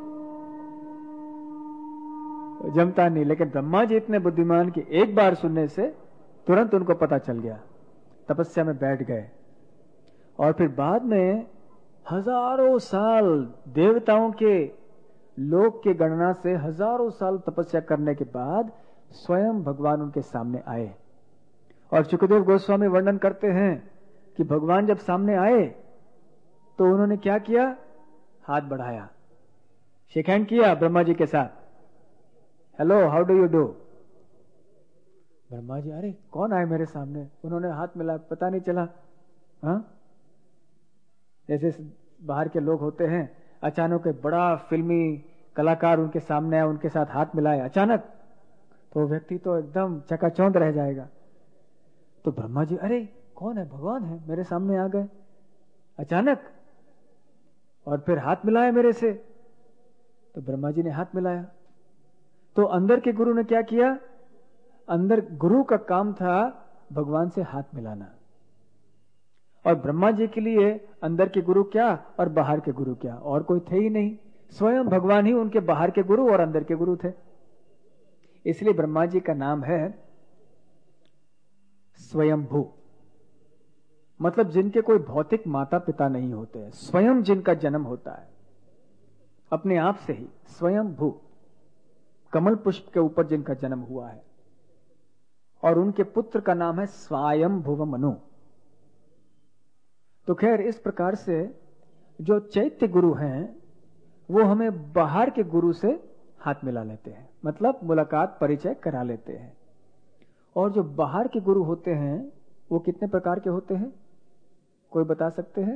[SPEAKER 1] जमता नहीं। लेकिन ब्रह्मा जी इतने बुद्धिमान कि एक बार सुनने से तुरंत उनको पता चल गया, तपस्या में बैठ गए। और फिर बाद में हजारों साल देवताओं के लोक के गणना से हजारों साल तपस्या करने के बाद स्वयं भगवान उनके सामने आए। और सुखदेव गोस्वामी वर्णन करते हैं कि भगवान जब सामने आए तो उन्होंने क्या किया, हाथ बढ़ाया, शेक हैंड किया ब्रह्मा जी के साथ, hello how do you do. Brahma ji, अरे कौन आए मेरे सामने, उन्होंने हाथ मिला, पता नहीं चला। हाँ, जैसे बाहर के लोग होते हैं, अचानक एक बड़ा फिल्मी कलाकार उनके सामने आया, उनके साथ हाथ मिलाए अचानक, तो व्यक्ति तो एकदम चकाचौंध रह जाएगा। तो ब्रह्मा जी, अरे कौन है, भगवान है, मेरे सामने आ गए अचानक, और फिर हाथ मिलाया मेरे से। तो ब्रह्मा जी ने हाथ मिलाया। तो अंदर के गुरु ने क्या किया, अंदर गुरु का काम था भगवान से हाथ मिलाना। और ब्रह्मा जी के लिए अंदर के गुरु क्या और बाहर के गुरु क्या, और कोई थे ही नहीं, स्वयं भगवान ही उनके बाहर के गुरु और अंदर के गुरु थे। इसलिए ब्रह्मा जी का नाम है स्वयंभू, मतलब जिनके कोई भौतिक माता पिता नहीं होते हैं, स्वयं जिनका जन्म होता है अपने आप से ही, स्वयंभू, कमल पुष्प के ऊपर जिनका जन्म हुआ है। और उनके पुत्र का नाम है स्वयंभुव मनु। तो खैर, इस प्रकार से जो चैत्य गुरु हैं वो हमें बाहर के गुरु से हाथ मिला लेते हैं, मतलब मुलाकात परिचय करा लेते हैं। और जो बाहर के गुरु होते हैं वो कितने प्रकार के होते हैं? कोई बता सकते हैं?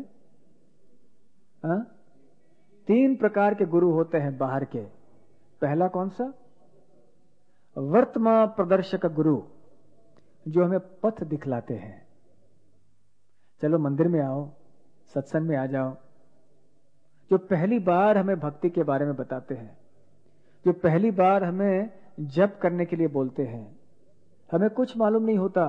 [SPEAKER 1] 3 प्रकार के गुरु होते हैं बाहर के। पहला कौन सा? वर्तमान प्रदर्शक गुरु, जो हमें पथ दिखलाते हैं। चलो मंदिर में आओ, सत्संग में आ जाओ, जो पहली बार हमें भक्ति के बारे में बताते हैं, जो पहली बार हमें जप करने के लिए बोलते हैं। हमें कुछ मालूम नहीं होता,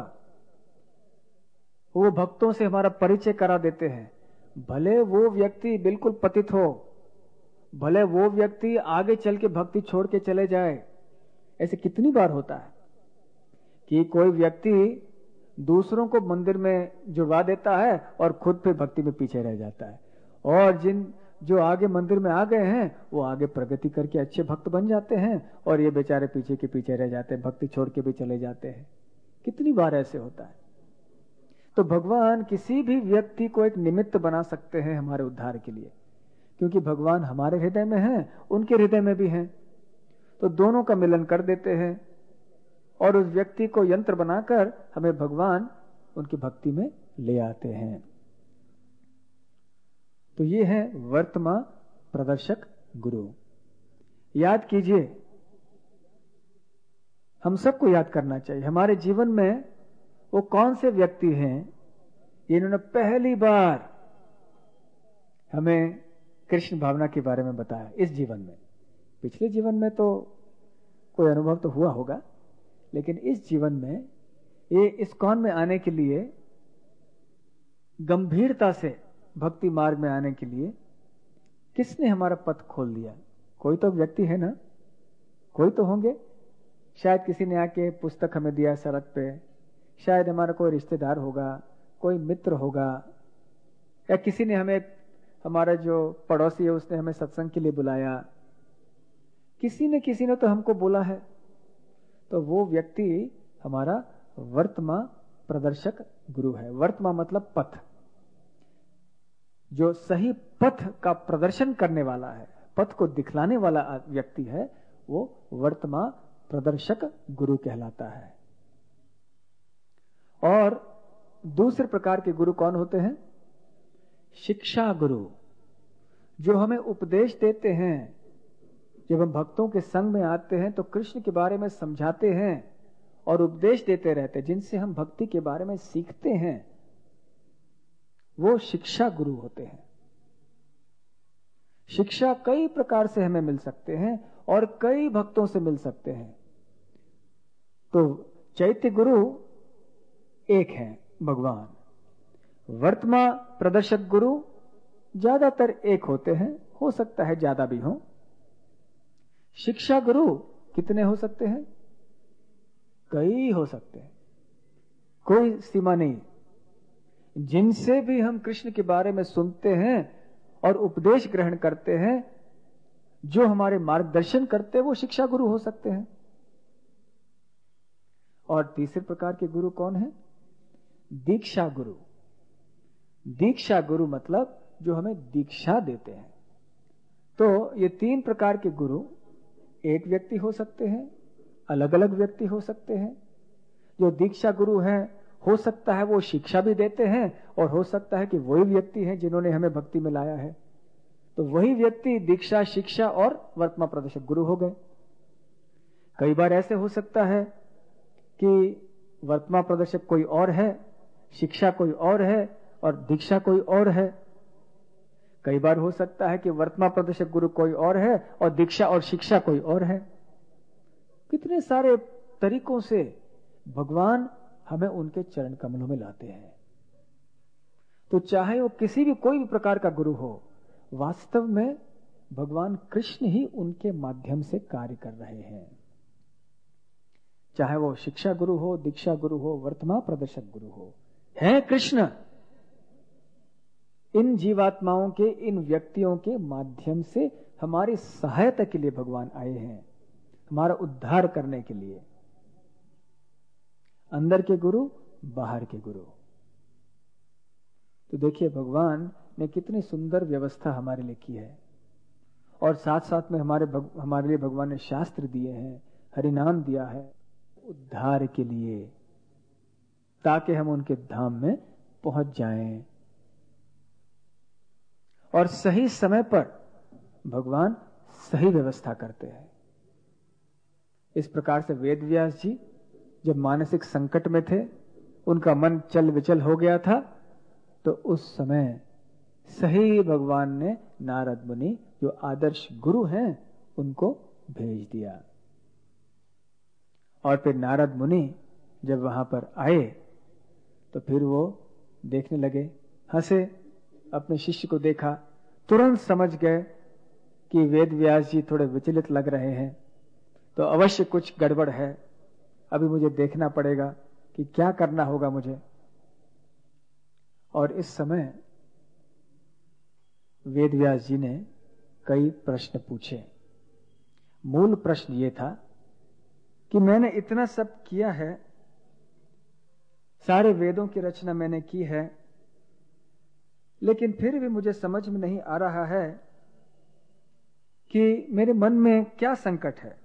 [SPEAKER 1] वो भक्तों से हमारा परिचय करा देते हैं। भले वो व्यक्ति बिल्कुल पतित हो, भले वो व्यक्ति आगे चल के भक्ति छोड़ के चले जाए। ऐसे कितनी बार होता है कि कोई व्यक्ति दूसरों को मंदिर में जुड़वा देता है और खुद फिर भक्ति में पीछे रह जाता है, और जो आगे मंदिर में आ गए हैं वो आगे प्रगति करके अच्छे भक्त बन जाते हैं, और ये बेचारे पीछे के पीछे रह जाते हैं, भक्ति छोड़ के भी चले जाते हैं। कितनी बार ऐसे होता है। तो भगवान किसी भी व्यक्ति को एक निमित्त बना सकते हैं हमारे उद्धार के लिए, क्योंकि भगवान हमारे हृदय में हैं, उनके हृदय में भी हैं। तो दोनों का मिलन कर देते हैं, और उस व्यक्ति को यंत्र बनाकर हमें भगवान उनकी भक्ति में ले आते हैं। तो ये है वर्तमान प्रदर्शक गुरु। याद कीजिए, हम सबको याद करना चाहिए हमारे जीवन में वो कौन से व्यक्ति हैं जिन्होंने पहली बार हमें कृष्ण भावना के बारे में बताया इस जीवन में। पिछले जीवन में तो कोई अनुभव तो हुआ होगा, लेकिन इस जीवन में, ये इस्कॉन में आने के लिए, गंभीरता से भक्ति मार्ग में आने के लिए किसने हमारा पथ खोल दिया? कोई तो व्यक्ति है ना, कोई तो होंगे। शायद किसी ने आके पुस्तक हमें दिया सड़क पे, शायद हमारा कोई रिश्तेदार होगा, कोई मित्र होगा, या किसी ने हमें, हमारा जो पड़ोसी है उसने हमें सत्संग के लिए बुलाया। किसी ने तो हमको बोला है। तो वो व्यक्ति हमारा वर्तमान प्रदर्शक गुरु है। वर्तमान मतलब पथ, जो सही पथ का प्रदर्शन करने वाला है, पथ को दिखलाने वाला व्यक्ति है, वो वर्तमान प्रदर्शक गुरु कहलाता है। और दूसरे प्रकार के गुरु कौन होते हैं? शिक्षा गुरु, जो हमें उपदेश देते हैं। जब हम भक्तों के संग में आते हैं तो कृष्ण के बारे में समझाते हैं और उपदेश देते रहते हैं, जिनसे हम भक्ति के बारे में सीखते हैं, वो शिक्षा गुरु होते हैं। शिक्षा कई प्रकार से हमें मिल सकते हैं और कई भक्तों से मिल सकते हैं। तो चैत्य गुरु एक है भगवान। वर्तमान प्रदर्शक गुरु ज्यादातर एक होते हैं, हो सकता है ज्यादा भी हो। शिक्षा गुरु कितने हो सकते हैं? कई हो सकते हैं, कोई सीमा नहीं। जिनसे भी हम कृष्ण के बारे में सुनते हैं और उपदेश ग्रहण करते हैं, जो हमारे मार्गदर्शन करते हैं, वो शिक्षा गुरु हो सकते हैं। और तीसरे प्रकार के गुरु कौन है? दीक्षा गुरु। दीक्षा गुरु मतलब जो हमें दीक्षा देते हैं। तो ये 3 प्रकार के गुरु एक व्यक्ति हो सकते हैं, अलग अलग व्यक्ति हो सकते हैं। जो दीक्षा गुरु हैं, हो सकता है वो शिक्षा भी देते हैं, और हो सकता है कि वही व्यक्ति हैं जिन्होंने हमें भक्ति में लाया है। तो वही व्यक्ति दीक्षा, शिक्षा और वर्तमान प्रदर्शक गुरु हो गए। कई बार ऐसे हो सकता है कि वर्तमान प्रदर्शक कोई और है, शिक्षा कोई और है, और दीक्षा कोई और है। कई बार हो सकता है कि वर्तमान प्रदर्शक गुरु कोई और है और दीक्षा और शिक्षा कोई और है। कितने सारे तरीकों से भगवान हमें उनके चरण कमलों में लाते हैं। तो चाहे वो किसी भी, कोई भी प्रकार का गुरु हो, वास्तव में भगवान कृष्ण ही उनके माध्यम से कार्य कर रहे हैं। चाहे वो शिक्षा गुरु हो, दीक्षा गुरु हो, वर्तमान प्रदर्शक गुरु हो, है कृष्ण इन जीवात्माओं के, इन व्यक्तियों के माध्यम से हमारी सहायता के लिए भगवान आए हैं, हमारा उद्धार करने के लिए। अंदर के गुरु, बाहर के गुरु। तो देखिए भगवान ने कितनी सुंदर व्यवस्था हमारे लिए की है, और साथ साथ में हमारे लिए भगवान ने शास्त्र दिए हैं, हरिनाम दिया है उद्धार के लिए, ताकि हम उनके धाम में पहुंच जाएं। और सही समय पर भगवान सही व्यवस्था करते हैं। इस प्रकार से वेद व्यास जी जब मानसिक संकट में थे, उनका मन चल विचल हो गया था, तो उस समय सही भगवान ने नारद मुनि, जो आदर्श गुरु हैं, उनको भेज दिया। और फिर नारद मुनि जब वहां पर आए तो फिर वो देखने लगे, हंसे, अपने शिष्य को देखा, तुरंत समझ गए कि वेद व्यास जी थोड़े विचलित लग रहे हैं, तो अवश्य कुछ गड़बड़ है, अभी मुझे देखना पड़ेगा कि क्या करना होगा मुझे। और इस समय वेद व्यास जी ने कई प्रश्न पूछे। मूल प्रश्न ये था कि मैंने इतना सब किया है, सारे वेदों की रचना मैंने की है, लेकिन फिर भी मुझे समझ में नहीं आ रहा है कि मेरे मन में क्या संकट है।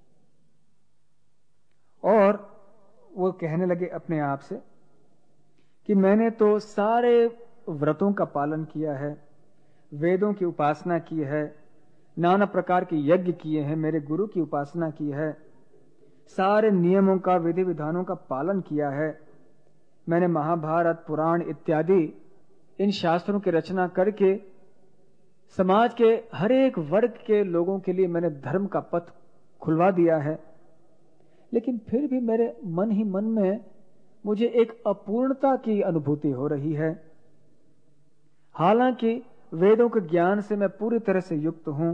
[SPEAKER 1] और वो कहने लगे अपने आप से कि मैंने तो सारे व्रतों का पालन किया है, वेदों की उपासना की है, नाना प्रकार के यज्ञ किए हैं, मेरे गुरु की उपासना की है, सारे नियमों का, विधि विधानों का पालन किया है, मैंने महाभारत, पुराण इत्यादि इन शास्त्रों की रचना करके समाज के हर एक वर्ग के लोगों के लिए मैंने धर्म का पथ खुलवा दिया है, लेकिन फिर भी मेरे मन ही मन में मुझे एक अपूर्णता की अनुभूति हो रही है। हालांकि वेदों के ज्ञान से मैं पूरी तरह से युक्त हूं,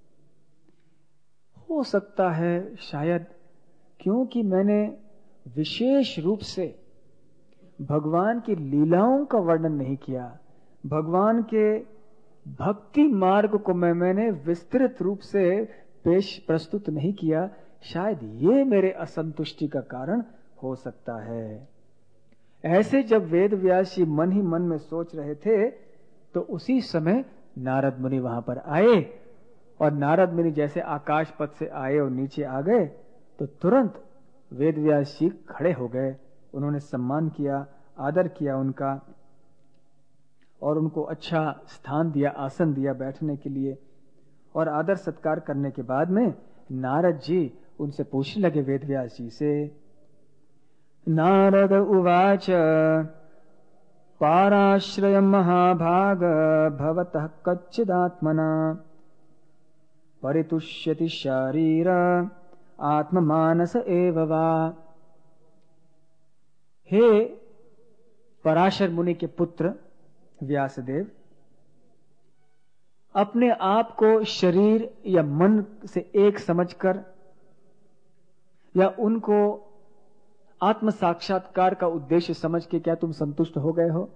[SPEAKER 1] हो सकता है शायद क्योंकि मैंने विशेष रूप से भगवान की लीलाओं का वर्णन नहीं किया, भगवान के भक्ति मार्ग को मैंने विस्तृत रूप से प्रस्तुत नहीं किया, शायद ये मेरे असंतुष्टि का कारण हो सकता है। ऐसे जब वेद व्यास जी मन ही मन में सोच रहे थे, तो उसी समय नारद मुनि वहां पर आए, और नारद मुनि जैसे आकाश पथ से आए और नीचे आ गए, तो तुरंत वेद व्यास जी खड़े हो गए। उन्होंने सम्मान किया, आदर किया उनका, और उनको अच्छा स्थान दिया, आसन दिया बैठने के लिए। और आदर सत्कार करने के बाद में नारद जी उनसे पूछने लगे वेद व्यास जी से। नारद उवाच पाराश्रय महाभाग भवतः कच्चिदात्मना परितुष्यति शारीर आत्ममानस एव वा। हे पराशर मुनि के पुत्र व्यासदेव, अपने आप को शरीर या मन से एक समझकर, या उनको आत्म साक्षात्कार का उद्देश्य समझ के क्या तुम संतुष्ट हो गए हो?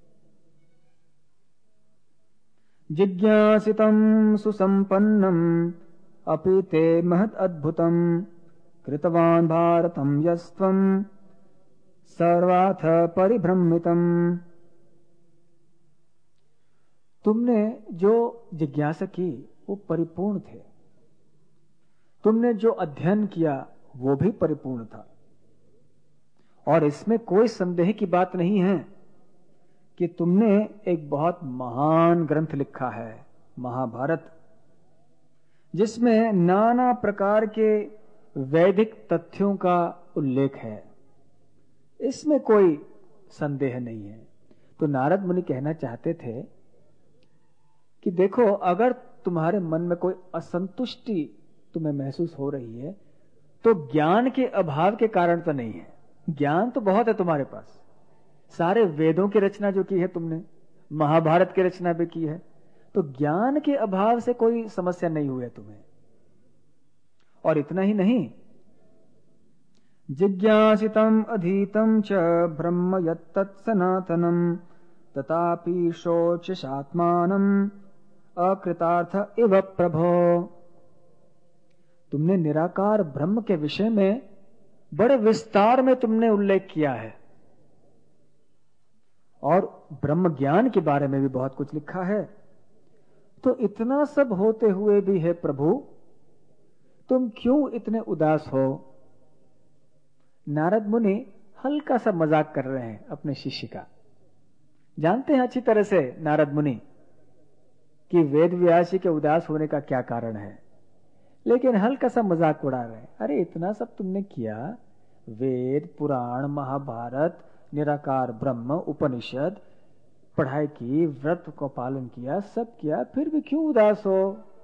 [SPEAKER 1] जिज्ञासितं सुसंपन्नं अपि ते महत् अद्भुतं कृतवान् भारतं यस्त्वं सर्वाथ परिभ्रमितम्। तुमने जो जिज्ञासा की वो परिपूर्ण थे, तुमने जो अध्ययन किया वो भी परिपूर्ण था, और इसमें कोई संदेह की बात नहीं है कि तुमने एक बहुत महान ग्रंथ लिखा है, महाभारत, जिसमें नाना प्रकार के वैदिक तथ्यों का उल्लेख है, इसमें कोई संदेह नहीं है। तो नारद मुनि कहना चाहते थे कि देखो, अगर तुम्हारे मन में कोई असंतुष्टि तुम्हें महसूस हो रही है, तो ज्ञान के अभाव के कारण तो नहीं है। ज्ञान तो बहुत है तुम्हारे पास, सारे वेदों की रचना जो की है तुमने, महाभारत की रचना भी की है, तो ज्ञान के अभाव से कोई समस्या नहीं हुई है तुम्हें। और इतना ही नहीं, जिज्ञासितम अधीतम च ब्रह्म यत्तत् सनातनम तथापि शोचसात्मानम अकृतार्थ इव प्रभो। तुमने निराकार ब्रह्म के विषय में बड़े विस्तार में तुमने उल्लेख किया है, और ब्रह्म ज्ञान के बारे में भी बहुत कुछ लिखा है। तो इतना सब होते हुए भी है प्रभु, तुम क्यों इतने उदास हो? नारद मुनि हल्का सा मजाक कर रहे हैं अपने शिष्य का। जानते हैं अच्छी तरह से नारद मुनि कि वेद व्यास जी के उदास होने का क्या कारण है, लेकिन हल्का सा मजाक उड़ा रहे हैं। अरे इतना सब तुमने किया, वेद पुराण महाभारत निराकार ब्रह्म उपनिषद पढ़ाई की, व्रत को पालन किया, सब किया, फिर भी क्यों उदास हो?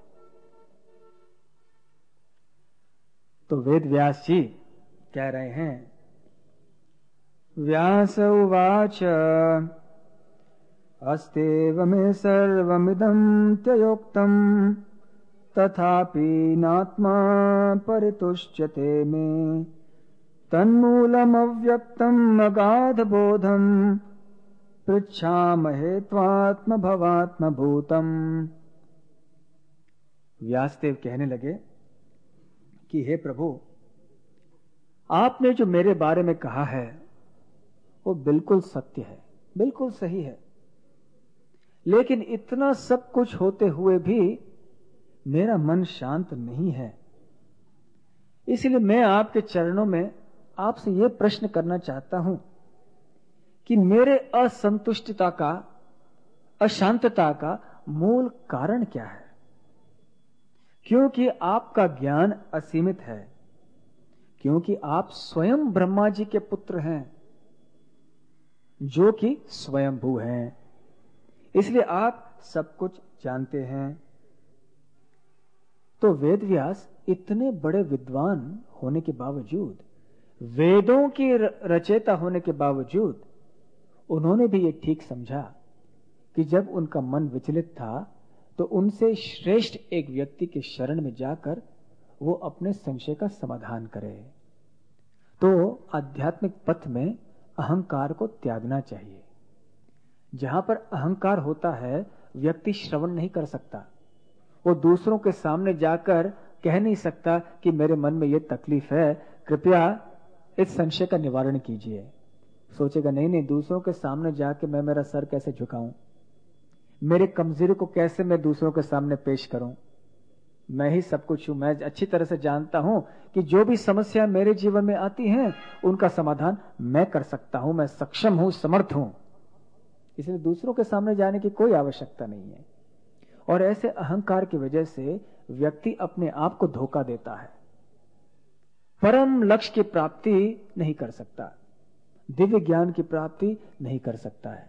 [SPEAKER 1] तो वेद व्यास जी कह रहे हैं, व्यास उवाच अस्तेव मे सर्वमिदं त्ययोक्तम् तथापि नात्मा परितुष्यते मे तन्मूलमव्यक्तम् अगाधबोधम् पृच्छामहे त्वात्मभवात्मभूतम्। व्यासदेव कहने लगे कि हे प्रभु, आपने जो मेरे बारे में कहा है वो बिल्कुल सत्य है, बिल्कुल सही है, लेकिन इतना सब कुछ होते हुए भी मेरा मन शांत नहीं है। इसलिए मैं आपके चरणों में आपसे यह प्रश्न करना चाहता हूं कि मेरे असंतुष्टता का, अशांतता का मूल कारण क्या है? क्योंकि आपका ज्ञान असीमित है, क्योंकि आप स्वयं ब्रह्मा जी के पुत्र हैं जो कि स्वयंभू हैं, इसलिए आप सब कुछ जानते हैं। तो वेदव्यास इतने बड़े विद्वान होने के बावजूद, वेदों की रचयिता होने के बावजूद, उन्होंने भी ये ठीक समझा कि जब उनका मन विचलित था तो उनसे श्रेष्ठ एक व्यक्ति के शरण में जाकर वो अपने संशय का समाधान करे। तो आध्यात्मिक पथ में अहंकार को त्यागना चाहिए। जहां पर अहंकार होता है व्यक्ति श्रवण नहीं कर सकता, वो दूसरों के सामने जाकर कह नहीं सकता कि मेरे मन में ये तकलीफ है, कृपया इस संशय का निवारण कीजिए। सोचेगा नहीं नहीं, दूसरों के सामने जाके मैं मेरा सर कैसे झुकाऊं, मेरे कमजोरी को कैसे मैं दूसरों के सामने पेश करूं, मैं ही सब कुछ हूं। मैं अच्छी तरह से जानता हूं कि जो भी समस्या मेरे जीवन में आती हैं उनका समाधान मैं कर सकता हूं, मैं सक्षम हूं, समर्थ हूं, इसलिए दूसरों के सामने जाने की कोई आवश्यकता नहीं है। और ऐसे अहंकार की वजह से व्यक्ति अपने आप को धोखा देता है, परम लक्ष्य की प्राप्ति नहीं कर सकता, दिव्य ज्ञान की प्राप्ति नहीं कर सकता है।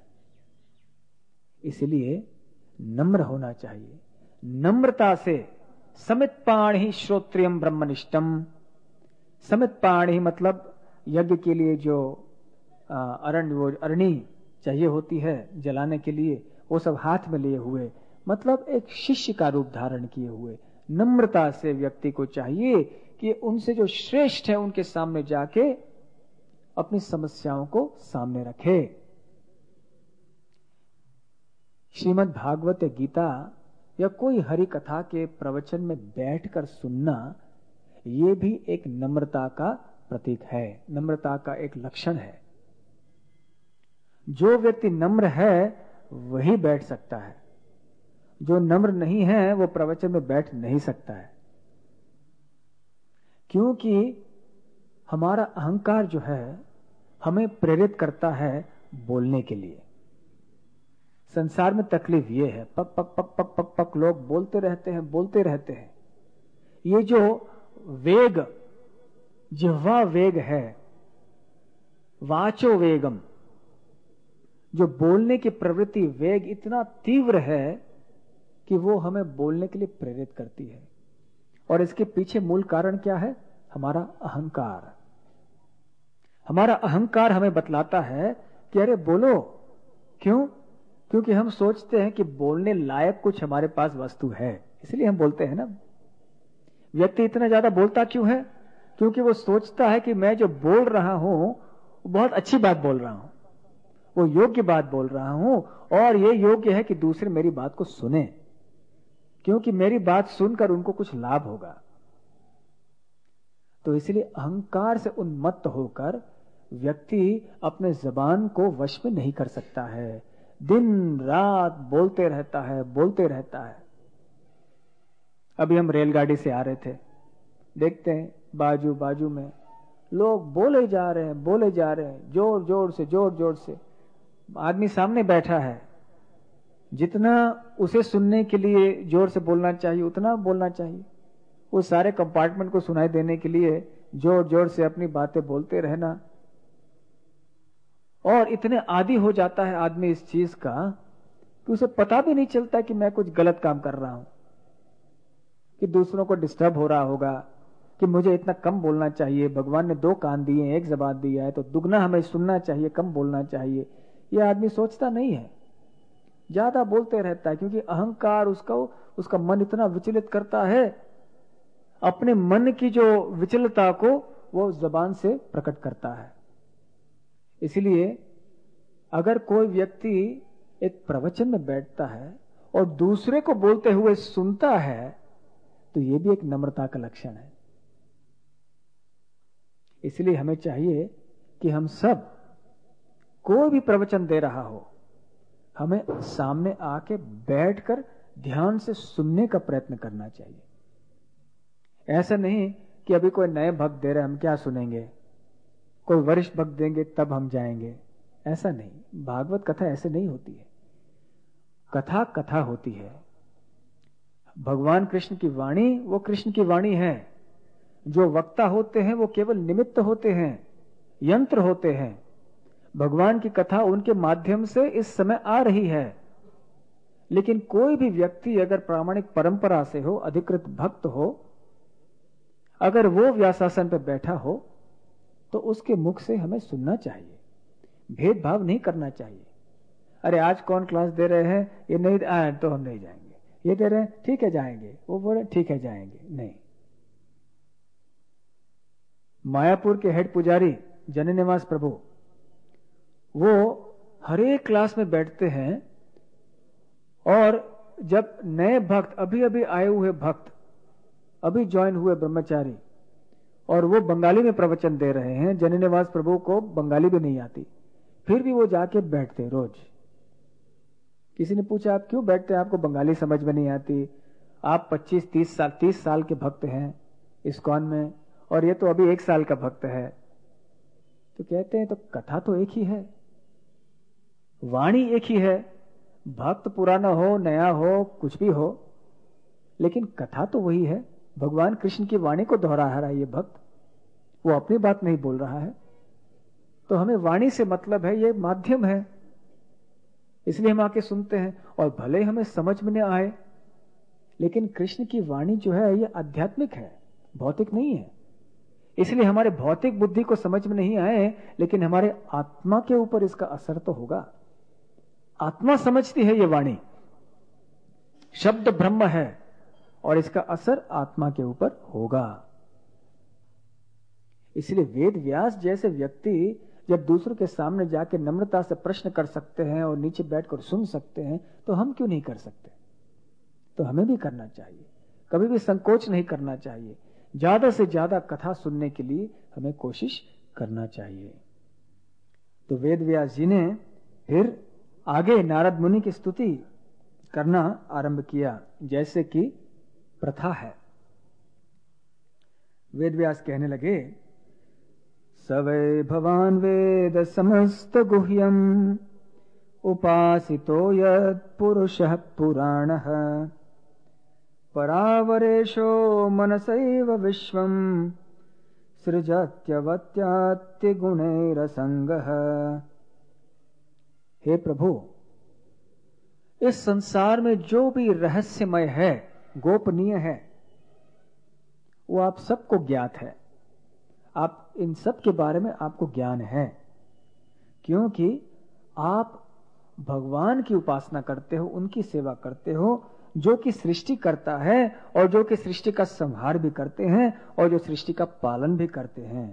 [SPEAKER 1] इसलिए नम्र होना चाहिए। नम्रता से समित पाणि श्रोत्रियम ब्रह्मनिष्ठम। समित पाणि मतलब यज्ञ के लिए जो अरणी चाहिए होती है जलाने के लिए, वो सब हाथ में लिए हुए, मतलब एक शिष्य का रूप धारण किए हुए। नम्रता से व्यक्ति को चाहिए कि उनसे जो श्रेष्ठ है उनके सामने जाके अपनी समस्याओं को सामने रखे। श्रीमद् भागवत गीता या कोई हरि कथा के प्रवचन में बैठकर सुनना, ये भी एक नम्रता का प्रतीक है, नम्रता का एक लक्षण है। जो व्यक्ति नम्र है वही बैठ सकता है, जो नम्र नहीं है वो प्रवचन में बैठ नहीं सकता है। क्योंकि हमारा अहंकार जो है हमें प्रेरित करता है बोलने के लिए। संसार में तकलीफ ये है, पक पक पक पक पक पक लोग बोलते रहते हैं, बोलते रहते हैं। ये जो वेग, जिह्वा वेग है, वाचो वेगम, जो बोलने की प्रवृत्ति वेग इतना तीव्र है कि वो हमें बोलने के लिए प्रेरित करती है। और इसके पीछे मूल कारण क्या है? हमारा अहंकार। हमारा अहंकार हमें बतलाता है कि अरे बोलो। क्यों? क्योंकि हम सोचते हैं कि बोलने लायक कुछ हमारे पास वस्तु है, इसलिए हम बोलते हैं ना। व्यक्ति इतना ज्यादा बोलता क्यों है? क्योंकि वो सोचता है कि मैं जो बोल रहा हूं वो बहुत अच्छी बात बोल रहा हूं, वो योग्य बात बोल रहा हूं, और ये योग्य है कि दूसरे मेरी बात को सुने, क्योंकि मेरी बात सुनकर उनको कुछ लाभ होगा। तो इसलिए अहंकार से उन्मत्त होकर व्यक्ति अपने जबान को वश में नहीं कर सकता है, दिन रात बोलते रहता है, बोलते रहता है। अभी हम रेलगाड़ी से आ रहे थे, देखते हैं बाजू बाजू में लोग बोले जा रहे हैं, जोर जोर से। आदमी सामने बैठा है, जितना उसे सुनने के लिए जोर से बोलना चाहिए उतना बोलना चाहिए। उस सारे कंपार्टमेंट को सुनाई देने के लिए जोर जोर से अपनी बातें बोलते रहना, और इतने आदी हो जाता है आदमी इस चीज का कि उसे पता भी नहीं चलता कि मैं कुछ गलत काम कर रहा हूं, कि दूसरों को डिस्टर्ब हो रहा होगा, कि मुझे इतना कम बोलना चाहिए। भगवान ने 2 कान दिए, 1 ज़बान दिया है, तो दुगना हमें सुनना चाहिए, कम बोलना चाहिए। यह आदमी सोचता नहीं है, ज्यादा बोलते रहता है, क्योंकि अहंकार उसका मन इतना विचलित करता है। अपने मन की जो विचलता को वो जबान से प्रकट करता है। इसलिए अगर कोई व्यक्ति एक प्रवचन में बैठता है और दूसरे को बोलते हुए सुनता है, तो यह भी एक नम्रता का लक्षण है। इसलिए हमें चाहिए कि हम सब, कोई भी प्रवचन दे रहा हो, हमें सामने आके बैठकर ध्यान से सुनने का प्रयत्न करना चाहिए। ऐसा नहीं कि अभी कोई नए भक्त दे रहे, हम क्या सुनेंगे, कोई वरिष्ठ भक्त देंगे तब हम जाएंगे, ऐसा नहीं। भागवत कथा ऐसे नहीं होती है। कथा कथा होती है। भगवान कृष्ण की वाणी वो कृष्ण की वाणी है। जो वक्ता होते हैं वो केवल निमित्त होते हैं, यंत्र होते हैं। भगवान की कथा उनके माध्यम से इस समय आ रही है। लेकिन कोई भी व्यक्ति अगर प्रामाणिक परंपरा से हो, अधिकृत भक्त हो, अगर वो व्यासासन पर बैठा हो, तो उसके मुख से हमें सुनना चाहिए। भेदभाव नहीं करना चाहिए। अरे आज कौन क्लास दे रहे हैं, ये नहीं आए तो हम नहीं जाएंगे, ये दे रहे हैं ठीक है जाएंगे, वो बोले ठीक है जाएंगे, नहीं। मायापुर के हेड पुजारी जननिवास प्रभु, वो हर एक क्लास में बैठते हैं, और जब नए भक्त, अभी अभी आए हुए भक्त, अभी ज्वाइन हुए ब्रह्मचारी, और वो बंगाली में प्रवचन दे रहे हैं, जननिवास प्रभु को बंगाली भी नहीं आती, फिर भी वो जाके बैठते रोज। किसी ने पूछा आप क्यों बैठते हैं, आपको बंगाली समझ में नहीं आती, आप 25-30 साल के भक्त हैं इस्कॉन में, और ये तो अभी 1 साल का भक्त है। तो कहते हैं तो कथा तो एक ही है, वाणी एक ही है। भक्त पुराना हो, नया हो, कुछ भी हो, लेकिन कथा तो वही है। भगवान कृष्ण की वाणी को दोहरा रहा है ये भक्त, वो अपनी बात नहीं बोल रहा है। तो हमें वाणी से मतलब है, ये माध्यम है, इसलिए हम आके सुनते हैं। और भले हमें समझ में न आए, लेकिन कृष्ण की वाणी जो है ये आध्यात्मिक है, भौतिक नहीं है। इसलिए हमारे भौतिक बुद्धि को समझ में नहीं आए, लेकिन हमारे आत्मा के ऊपर इसका असर तो होगा। आत्मा समझती है ये वाणी, शब्द ब्रह्म है, और इसका असर आत्मा के ऊपर होगा। इसलिए वेद व्यास जैसे व्यक्ति जब दूसरों के सामने जाके नम्रता से प्रश्न कर सकते हैं और नीचे बैठकर सुन सकते हैं, तो हम क्यों नहीं कर सकते? तो हमें भी करना चाहिए, कभी भी संकोच नहीं करना चाहिए। ज्यादा से ज्यादा कथा सुनने के लिए हमें कोशिश करना चाहिए। तो वेद व्यास जी ने फिर आगे नारद मुनि की स्तुति करना आरंभ किया, जैसे कि प्रथा है। वेद व्यास कहने लगे, सवै भवान वेद समस्त गुह्यम उपासितो यत् पुरुषः पुराणः परावरेशो मनसैव विश्वं सृजत्यवत्यात्य गुणैरसंगः। हे प्रभु, इस संसार में जो भी रहस्यमय है, गोपनीय है, वो आप सबको ज्ञात है। आप इन सब के बारे में आपको ज्ञान है, क्योंकि आप भगवान की उपासना करते हो, उनकी सेवा करते हो, जो कि सृष्टि करता है और जो कि सृष्टि का संहार भी करते हैं और जो सृष्टि का पालन भी करते हैं।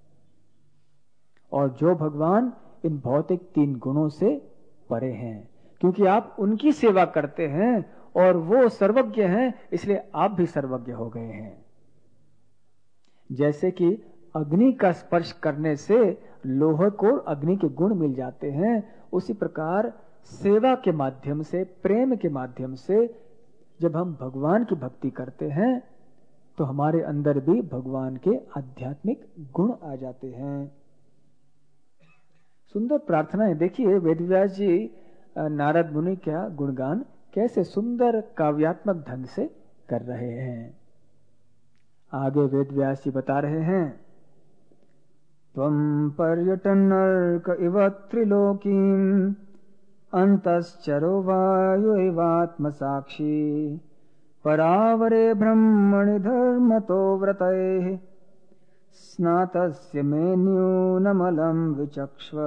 [SPEAKER 1] और जो भगवान इन भौतिक 3 गुणों से परे हैं, क्योंकि आप उनकी सेवा करते हैं और वो सर्वज्ञ हैं, इसलिए आप भी सर्वज्ञ हो गए हैं। जैसे कि अग्नि का स्पर्श करने से लोहे को अग्नि के गुण मिल जाते हैं, उसी प्रकार सेवा के माध्यम से, प्रेम के माध्यम से जब हम भगवान की भक्ति करते हैं, तो हमारे अंदर भी भगवान के आध्यात्मिक गुण आ जाते हैं। सुंदर प्रार्थना है। देखिए वेदव्यास जी नारद मुनि का गुणगान कैसे सुंदर काव्यात्मक ढंग से कर रहे हैं। आगे वेदव्यास जी बता रहे हैं, त्वं पर्यटनर्क इव त्रिलोकीम् अंतश्चरो वायु इवात्मसाक्षी परावरे ब्रह्मणि धर्मतो व्रतैः स्नातस्य मे न्यूनमलं विचक्ष्व।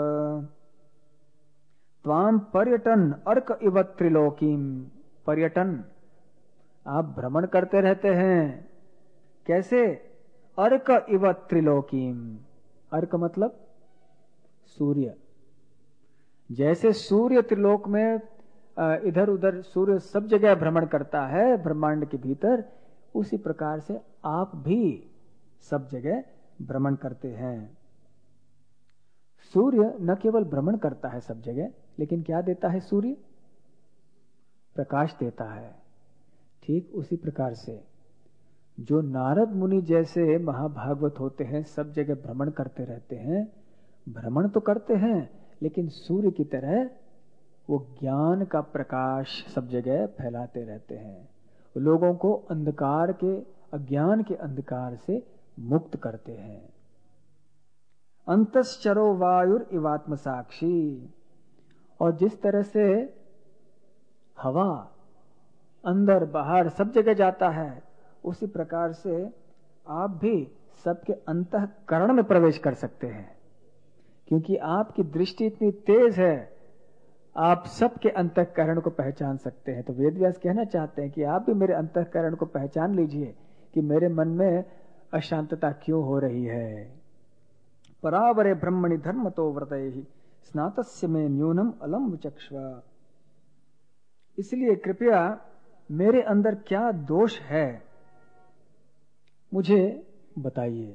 [SPEAKER 1] त्वां पर्यटन अर्क इव त्रिलोकीम्, पर्यटन आप भ्रमण करते रहते हैं। कैसे? अर्क इव त्रिलोकीम्, अर्क मतलब सूर्य। जैसे सूर्य त्रिलोक में इधर उधर सूर्य सब जगह भ्रमण करता है ब्रह्मांड के भीतर, उसी प्रकार से आप भी सब जगह भ्रमण करते हैं। सूर्य न केवल भ्रमण करता है सब जगह, लेकिन क्या देता है सूर्य? प्रकाश देता है। ठीक उसी प्रकार से जो नारद मुनि जैसे महाभागवत होते हैं, सब जगह भ्रमण करते रहते हैं। भ्रमण तो करते हैं, लेकिन सूर्य की तरह वो ज्ञान का प्रकाश सब जगह फैलाते रहते हैं, लोगों को अंधकार के, अज्ञान के अंधकार से मुक्त करते हैं। अंतश्चरो वायुर इवात्म साक्षी, और जिस तरह से हवा अंदर बाहर सब जगह जाता है, उसी प्रकार से आप भी सबके अंतःकरण में प्रवेश कर सकते हैं, क्योंकि आपकी दृष्टि इतनी तेज है, आप सबके अंतःकरण को पहचान सकते हैं। तो वेदव्यास कहना चाहते हैं कि आप भी मेरे अंतःकरण को पहचान लीजिए कि मेरे मन में अशांतता क्यों हो रही है। परावरे ब्रह्मणि धर्मतो व्रतैहि स्नातस्य मे न्यूनम अलम विचक्ष्व। इसलिए कृपया मेरे अंदर क्या दोष है मुझे बताइए।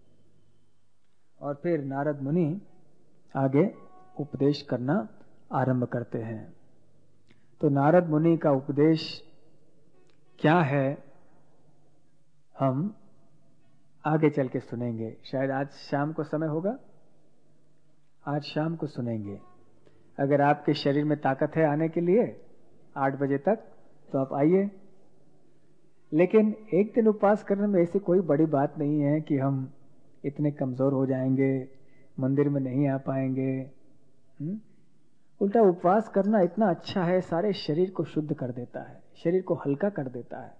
[SPEAKER 1] और फिर नारद मुनि आगे उपदेश करना आरंभ करते हैं। तो नारद मुनि का उपदेश क्या है, हम आगे चल के सुनेंगे। शायद आज शाम को समय होगा, आज शाम को सुनेंगे। अगर आपके शरीर में ताकत है आने के लिए 8 बजे तक, तो आप आइए। लेकिन एक दिन उपवास करने में ऐसी कोई बड़ी बात नहीं है कि हम इतने कमजोर हो जाएंगे, मंदिर में नहीं आ पाएंगे। उल्टा उपवास करना इतना अच्छा है, सारे शरीर को शुद्ध कर देता है, शरीर को हल्का कर देता है।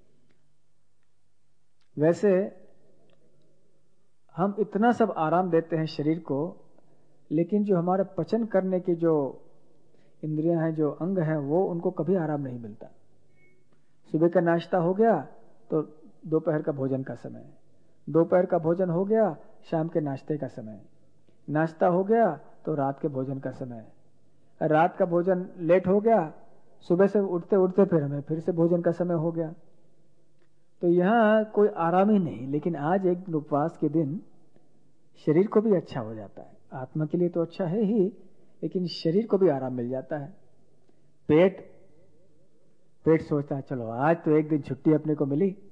[SPEAKER 1] वैसे हम इतना सब आराम देते हैं शरीर को, लेकिन जो हमारे पचन करने की जो इंद्रियां हैं, जो अंग हैं, वो उनको कभी आराम नहीं मिलता। सुबह का नाश्ता हो गया तो दोपहर का भोजन का समय, दोपहर का भोजन हो गया शाम के नाश्ते का समय, नाश्ता हो गया तो रात के भोजन का समय, रात का भोजन लेट हो गया, सुबह से उठते उठते फिर हमें फिर से भोजन का समय हो गया। तो यहाँ कोई आराम ही नहीं। लेकिन आज एक दिन उपवास के दिन शरीर को भी अच्छा हो जाता है, आत्मा के लिए तो अच्छा है ही, लेकिन शरीर को भी आराम मिल जाता है। पेट सोचता है चलो आज तो एक दिन छुट्टी अपने को मिली,